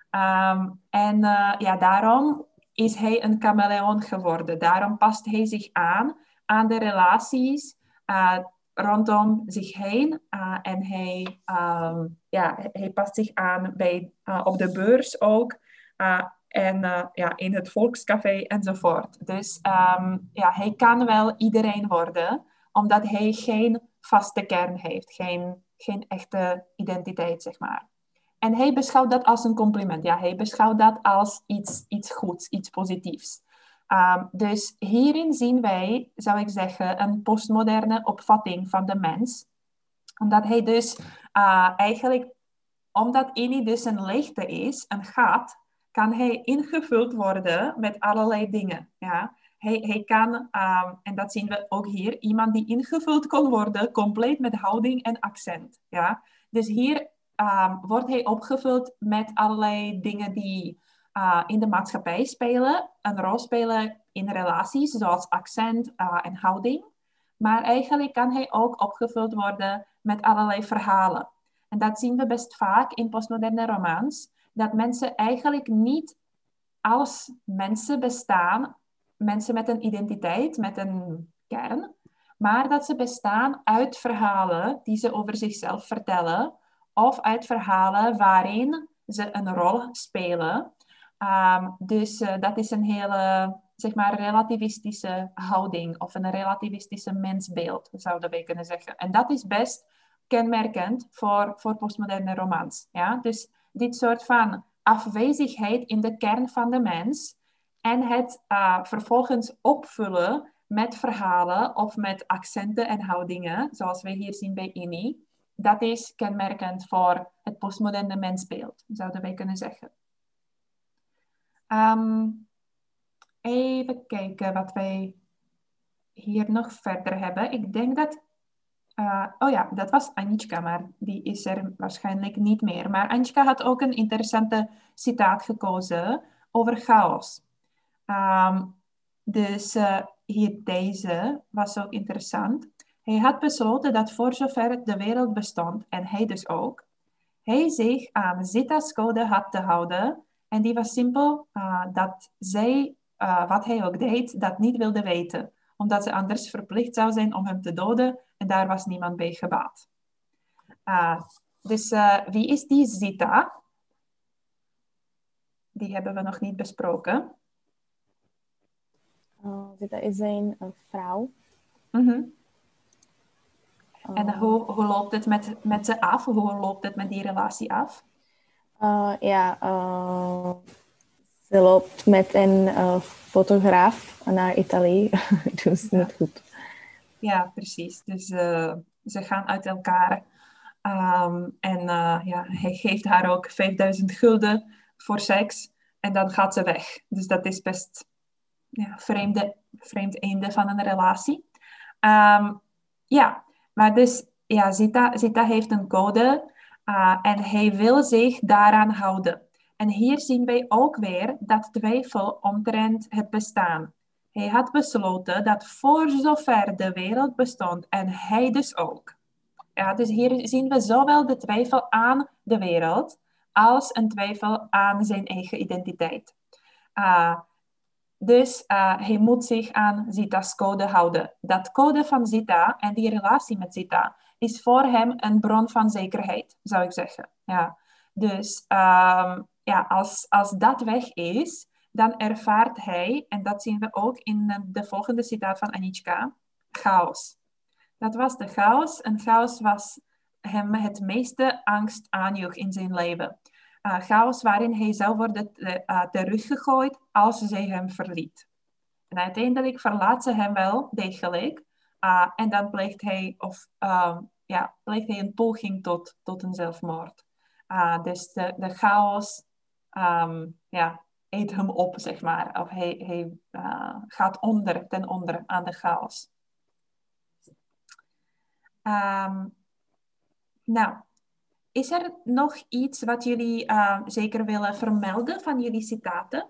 Um, en uh, ja, daarom is hij een chameleon geworden. Daarom past hij zich aan aan de relaties uh, rondom zich heen. Uh, en hij, um, ja, hij past zich aan bij, uh, op de beurs ook. Uh, en uh, ja, in het volkscafé enzovoort. Dus um, ja, hij kan wel iedereen worden, omdat hij geen vaste kern heeft. Geen, geen echte identiteit, zeg maar. En hij beschouwt dat als een compliment. Ja, hij beschouwt dat als iets, iets goeds, iets positiefs. Um, dus hierin zien wij, zou ik zeggen, een postmoderne opvatting van de mens. Omdat hij dus uh, eigenlijk, omdat Eni dus een leegte is, een gat, kan hij ingevuld worden met allerlei dingen. Ja? Hij, hij kan, um, en dat zien we ook hier, iemand die ingevuld kon worden, compleet met houding en accent. Ja? Dus hier um, wordt hij opgevuld met allerlei dingen die uh, in de maatschappij spelen, een rol spelen in relaties, zoals accent uh, en houding. Maar eigenlijk kan hij ook opgevuld worden met allerlei verhalen. En dat zien we best vaak in postmoderne romans, dat mensen eigenlijk niet als mensen bestaan, mensen met een identiteit, met een kern, maar dat ze bestaan uit verhalen die ze over zichzelf vertellen, of uit verhalen waarin ze een rol spelen. Um, dus uh, dat is een hele, zeg maar, relativistische houding of een relativistische mensbeeld, zouden wij kunnen zeggen. En dat is best kenmerkend voor, voor postmoderne romans. Ja? Dus dit soort van afwezigheid in de kern van de mens en het uh, vervolgens opvullen met verhalen of met accenten en houdingen, zoals wij hier zien bij Eni, dat is kenmerkend voor het postmoderne mensbeeld, zouden wij kunnen zeggen. Um, even kijken wat wij hier nog verder hebben. Ik denk dat... Uh, oh ja, dat was Anička, maar die is er waarschijnlijk niet meer. Maar Anička had ook een interessante citaat gekozen over chaos. Um, dus uh, hier deze was ook interessant. Hij had besloten dat voor zover de wereld bestond, en hij dus ook, hij zich aan Zita's code had te houden. En die was simpel uh, dat zij, uh, wat hij ook deed, dat niet wilde weten. Omdat ze anders verplicht zou zijn om hem te doden. En daar was niemand bij gebaat. Uh, dus uh, wie is die Zita? Die hebben we nog niet besproken. Uh, Zita is een, een vrouw. Mm-hmm. Uh, en hoe, hoe loopt het met, met ze af? Hoe loopt het met die relatie af? Uh, ja, uh, ze loopt met een uh, fotograaf naar Italië. Dus ja. niet goed. Ja, precies. Dus uh, ze gaan uit elkaar. Um, en uh, ja, hij geeft haar ook vijfduizend gulden voor seks. En dan gaat ze weg. Dus dat is best ja, vreemde, vreemd einde van een relatie. Um, ja, maar dus ja, Zita, Zita heeft een code. Uh, en hij wil zich daaraan houden. En hier zien wij ook weer dat twijfel omtrent het bestaan. Hij had besloten dat voor zover de wereld bestond, en hij dus ook. Ja, dus hier zien we zowel de twijfel aan de wereld, als een twijfel aan zijn eigen identiteit. Uh, dus uh, hij moet zich aan Zita's code houden. Dat code van Zita en die relatie met Zita is voor hem een bron van zekerheid, zou ik zeggen. Ja. Dus um, ja, als, als dat weg is, dan ervaart hij, en dat zien we ook in de volgende citaat van Anička, chaos. Dat was de chaos. En chaos was hem het meeste angst aanjoeg in zijn leven. Uh, chaos waarin hij zou worden uh, teruggegooid als zij hem verliet. En uiteindelijk verlaat ze hem wel degelijk. Uh, en dan pleegt hij, of, uh, ja, pleegt hij een poging tot, tot een zelfmoord. Uh, dus de, de chaos um, ja, eet hem op, zeg maar. Of hij, hij uh, gaat onder, ten onder aan de chaos. Um, nou, is er nog iets wat jullie uh, zeker willen vermelden van jullie citaten?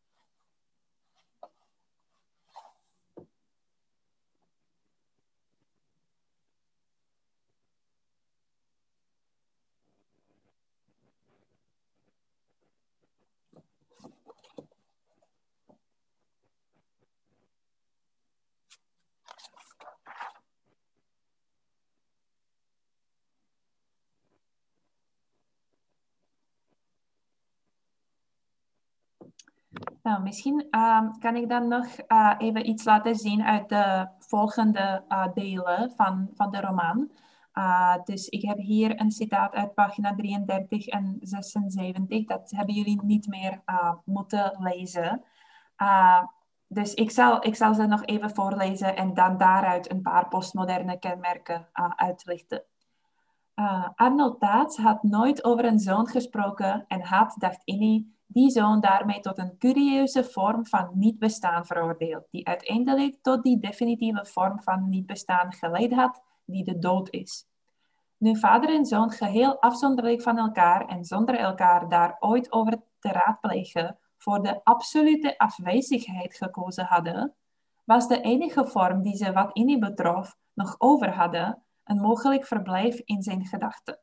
Nou, misschien uh, kan ik dan nog uh, even iets laten zien uit de volgende uh, delen van, van de roman. Uh, dus ik heb hier een citaat uit pagina drieëndertig en zesenzeventig. Dat hebben jullie niet meer uh, moeten lezen. Uh, dus ik zal, ik zal ze nog even voorlezen en dan daaruit een paar postmoderne kenmerken uh, uitlichten. Uh, Arnold Taats had nooit over een zoon gesproken en had, dacht Innie, die zoon daarmee tot een curieuze vorm van niet-bestaan veroordeeld, die uiteindelijk tot die definitieve vorm van niet-bestaan geleid had, die de dood is. Nu vader en zoon geheel afzonderlijk van elkaar en zonder elkaar daar ooit over te raadplegen voor de absolute afwezigheid gekozen hadden, was de enige vorm die ze wat Innie betrof nog over hadden, een mogelijk verblijf in zijn gedachten.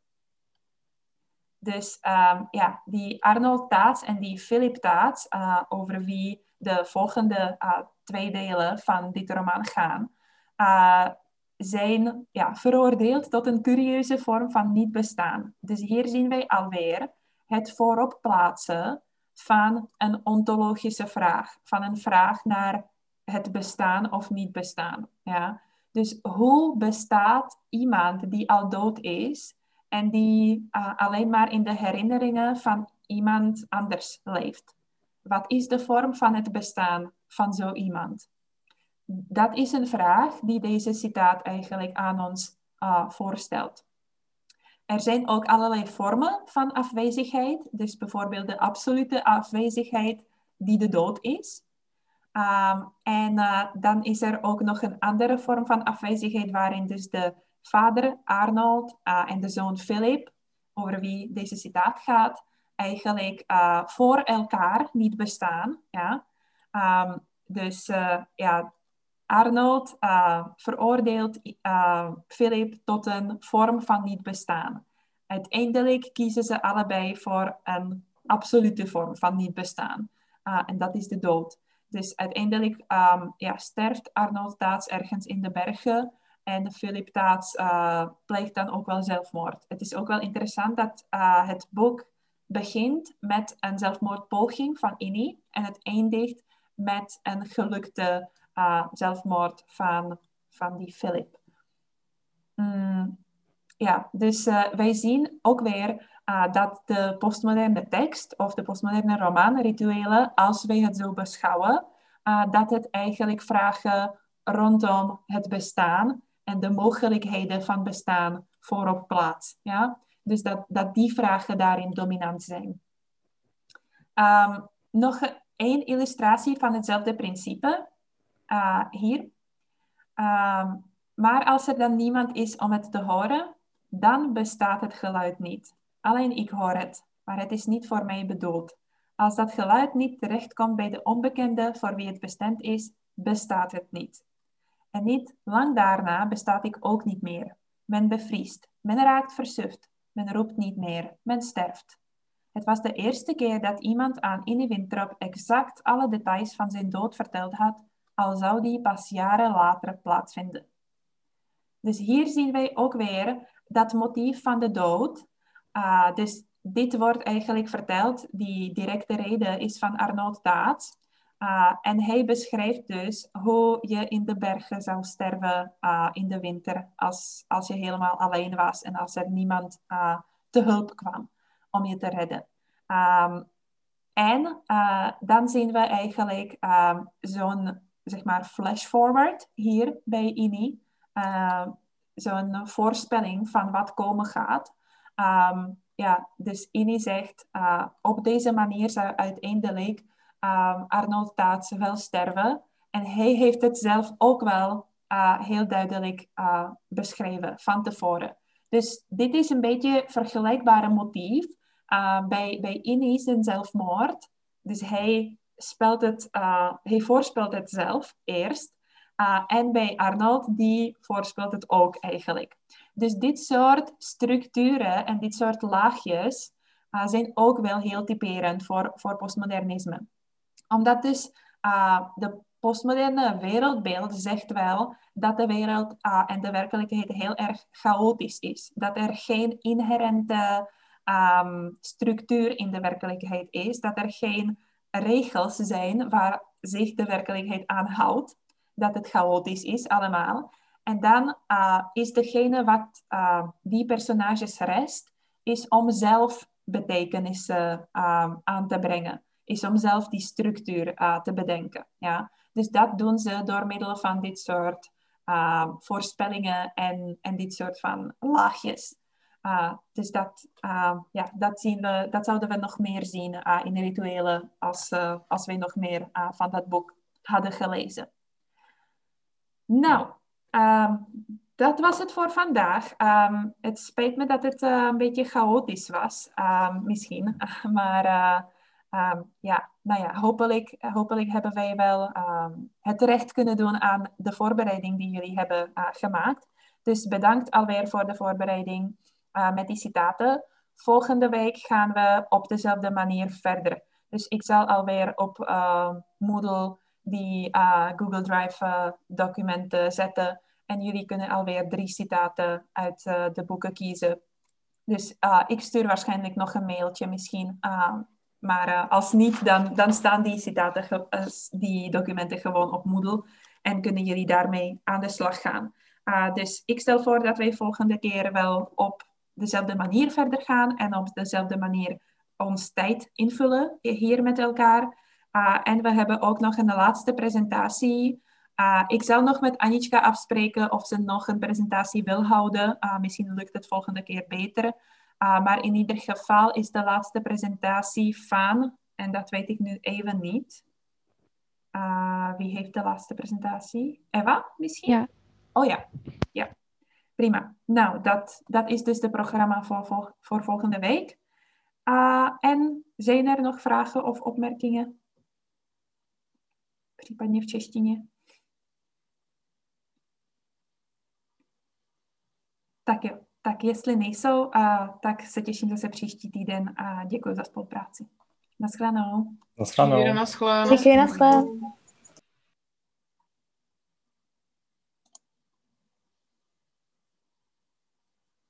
Dus um, ja, die Arnold Taats en die Philip Taats, uh, over wie de volgende uh, twee delen van dit roman gaan, uh, zijn ja, veroordeeld tot een curieuze vorm van niet-bestaan. Dus hier zien wij alweer het voorop plaatsen van een ontologische vraag, van een vraag naar het bestaan of niet bestaan. Ja? Dus hoe bestaat iemand die al dood is en die uh, alleen maar in de herinneringen van iemand anders leeft? Wat is de vorm van het bestaan van zo iemand? Dat is een vraag die deze citaat eigenlijk aan ons uh, voorstelt. Er zijn ook allerlei vormen van afwezigheid, dus bijvoorbeeld de absolute afwezigheid die de dood is. Um, en uh, dan is er ook nog een andere vorm van afwezigheid waarin dus de vader Arnold uh, en de zoon Philip, over wie deze citaat gaat, eigenlijk uh, voor elkaar niet bestaan. Ja? Um, dus uh, ja, Arnold uh, veroordeelt uh, Philip tot een vorm van niet bestaan. Uiteindelijk kiezen ze allebei voor een absolute vorm van niet bestaan. Uh, en dat is de dood. Dus uiteindelijk um, ja, sterft Arnold Taats ergens in de bergen en Philip Taats uh, pleegt dan ook wel zelfmoord. Het is ook wel interessant dat uh, het boek begint met een zelfmoordpoging van Innie en het eindigt met een gelukte uh, zelfmoord van, van die Philip. Mm, ja, dus uh, wij zien ook weer uh, dat de postmoderne tekst of de postmoderne romanrituelen, als wij het zo beschouwen, uh, dat het eigenlijk vragen rondom het bestaan en de mogelijkheden van bestaan voorop plaatst. Ja? Dus dat, dat die vragen daarin dominant zijn. Um, nog één illustratie van hetzelfde principe. Uh, hier. Um, maar als er dan niemand is om het te horen, dan bestaat het geluid niet. Alleen ik hoor het, maar het is niet voor mij bedoeld. Als dat geluid niet terechtkomt bij de onbekende voor wie het bestemd is, bestaat het niet. En niet lang daarna bestaat ik ook niet meer. Men bevriest, men raakt versuft, men roept niet meer, men sterft. Het was de eerste keer dat iemand aan Innie Winthrop exact alle details van zijn dood verteld had, al zou die pas jaren later plaatsvinden. Dus hier zien wij ook weer dat motief van de dood. Uh, dus dit wordt eigenlijk verteld, die directe reden is van Arnold Taats. Uh, en hij beschrijft dus hoe je in de bergen zou sterven uh, in de winter als, als je helemaal alleen was en als er niemand uh, te hulp kwam om je te redden. Um, en uh, dan zien we eigenlijk uh, zo'n zeg maar flash forward hier bij Innie. Uh, zo'n voorspelling van wat komen gaat. Um, ja, dus Innie zegt, uh, op deze manier zou uiteindelijk um, Arnold Taats wel sterven. En hij heeft het zelf ook wel uh, heel duidelijk uh, beschreven van tevoren. Dus dit is een beetje een vergelijkbare motief uh, bij, bij Innie zijn zelfmoord. Dus hij, spelt het, uh, hij voorspelt het zelf eerst. Uh, en bij Arnold, die voorspelt het ook eigenlijk. Dus dit soort structuren en dit soort laagjes uh, zijn ook wel heel typerend voor, voor postmodernisme. Omdat dus uh, de postmoderne wereldbeeld zegt wel dat de wereld uh, en de werkelijkheid heel erg chaotisch is. Dat er geen inherente um, structuur in de werkelijkheid is. Dat er geen regels zijn waar zich de werkelijkheid aan houdt. Dat het chaotisch is allemaal. En dan uh, is degene wat uh, die personages rest, is om zelf betekenissen uh, aan te brengen. Is om zelf die structuur uh, te bedenken. Ja? Dus dat doen ze door middel van dit soort uh, voorspellingen en, en dit soort van laagjes. Uh, dus dat, uh, ja, dat, zien we, dat zouden we nog meer zien uh, in de rituelen als, uh, als we nog meer uh, van dat boek hadden gelezen. Nou, um, dat was het voor vandaag. Um, het spijt me dat het uh, een beetje chaotisch was, um, misschien. Maar uh, um, ja, nou ja, hopelijk, hopelijk hebben wij wel um, het recht kunnen doen aan de voorbereiding die jullie hebben uh, gemaakt. Dus bedankt alweer voor de voorbereiding uh, met die citaten. Volgende week gaan we op dezelfde manier verder. Dus ik zal alweer op uh, Moodle die uh, Google Drive uh, documenten zetten. En jullie kunnen alweer drie citaten uit uh, de boeken kiezen. Dus uh, ik stuur waarschijnlijk nog een mailtje misschien. Uh, maar uh, als niet, dan, dan staan die citaten, ge- uh, die documenten gewoon op Moodle. En kunnen jullie daarmee aan de slag gaan. Uh, dus ik stel voor dat wij volgende keer wel op dezelfde manier verder gaan. En op dezelfde manier ons tijd invullen hier met elkaar. Uh, en we hebben ook nog een laatste presentatie. Uh, ik zal nog met Anitschka afspreken of ze nog een presentatie wil houden. Uh, misschien lukt het volgende keer beter. Uh, maar in ieder geval is de laatste presentatie van, en dat weet ik nu even niet. Uh, wie heeft de laatste presentatie? Eva, misschien? Ja. Oh ja, ja. Prima. Nou, dat, dat is dus het programma voor, voor, voor volgende week. Uh, en zijn er nog vragen of opmerkingen? Případně v češtině. Tak jo, tak jestli nejsou, uh, tak se těším zase příští týden a děkuji za spolupráci. Naschledanou. Naschledanou. Naschledanou. Díky, naschle.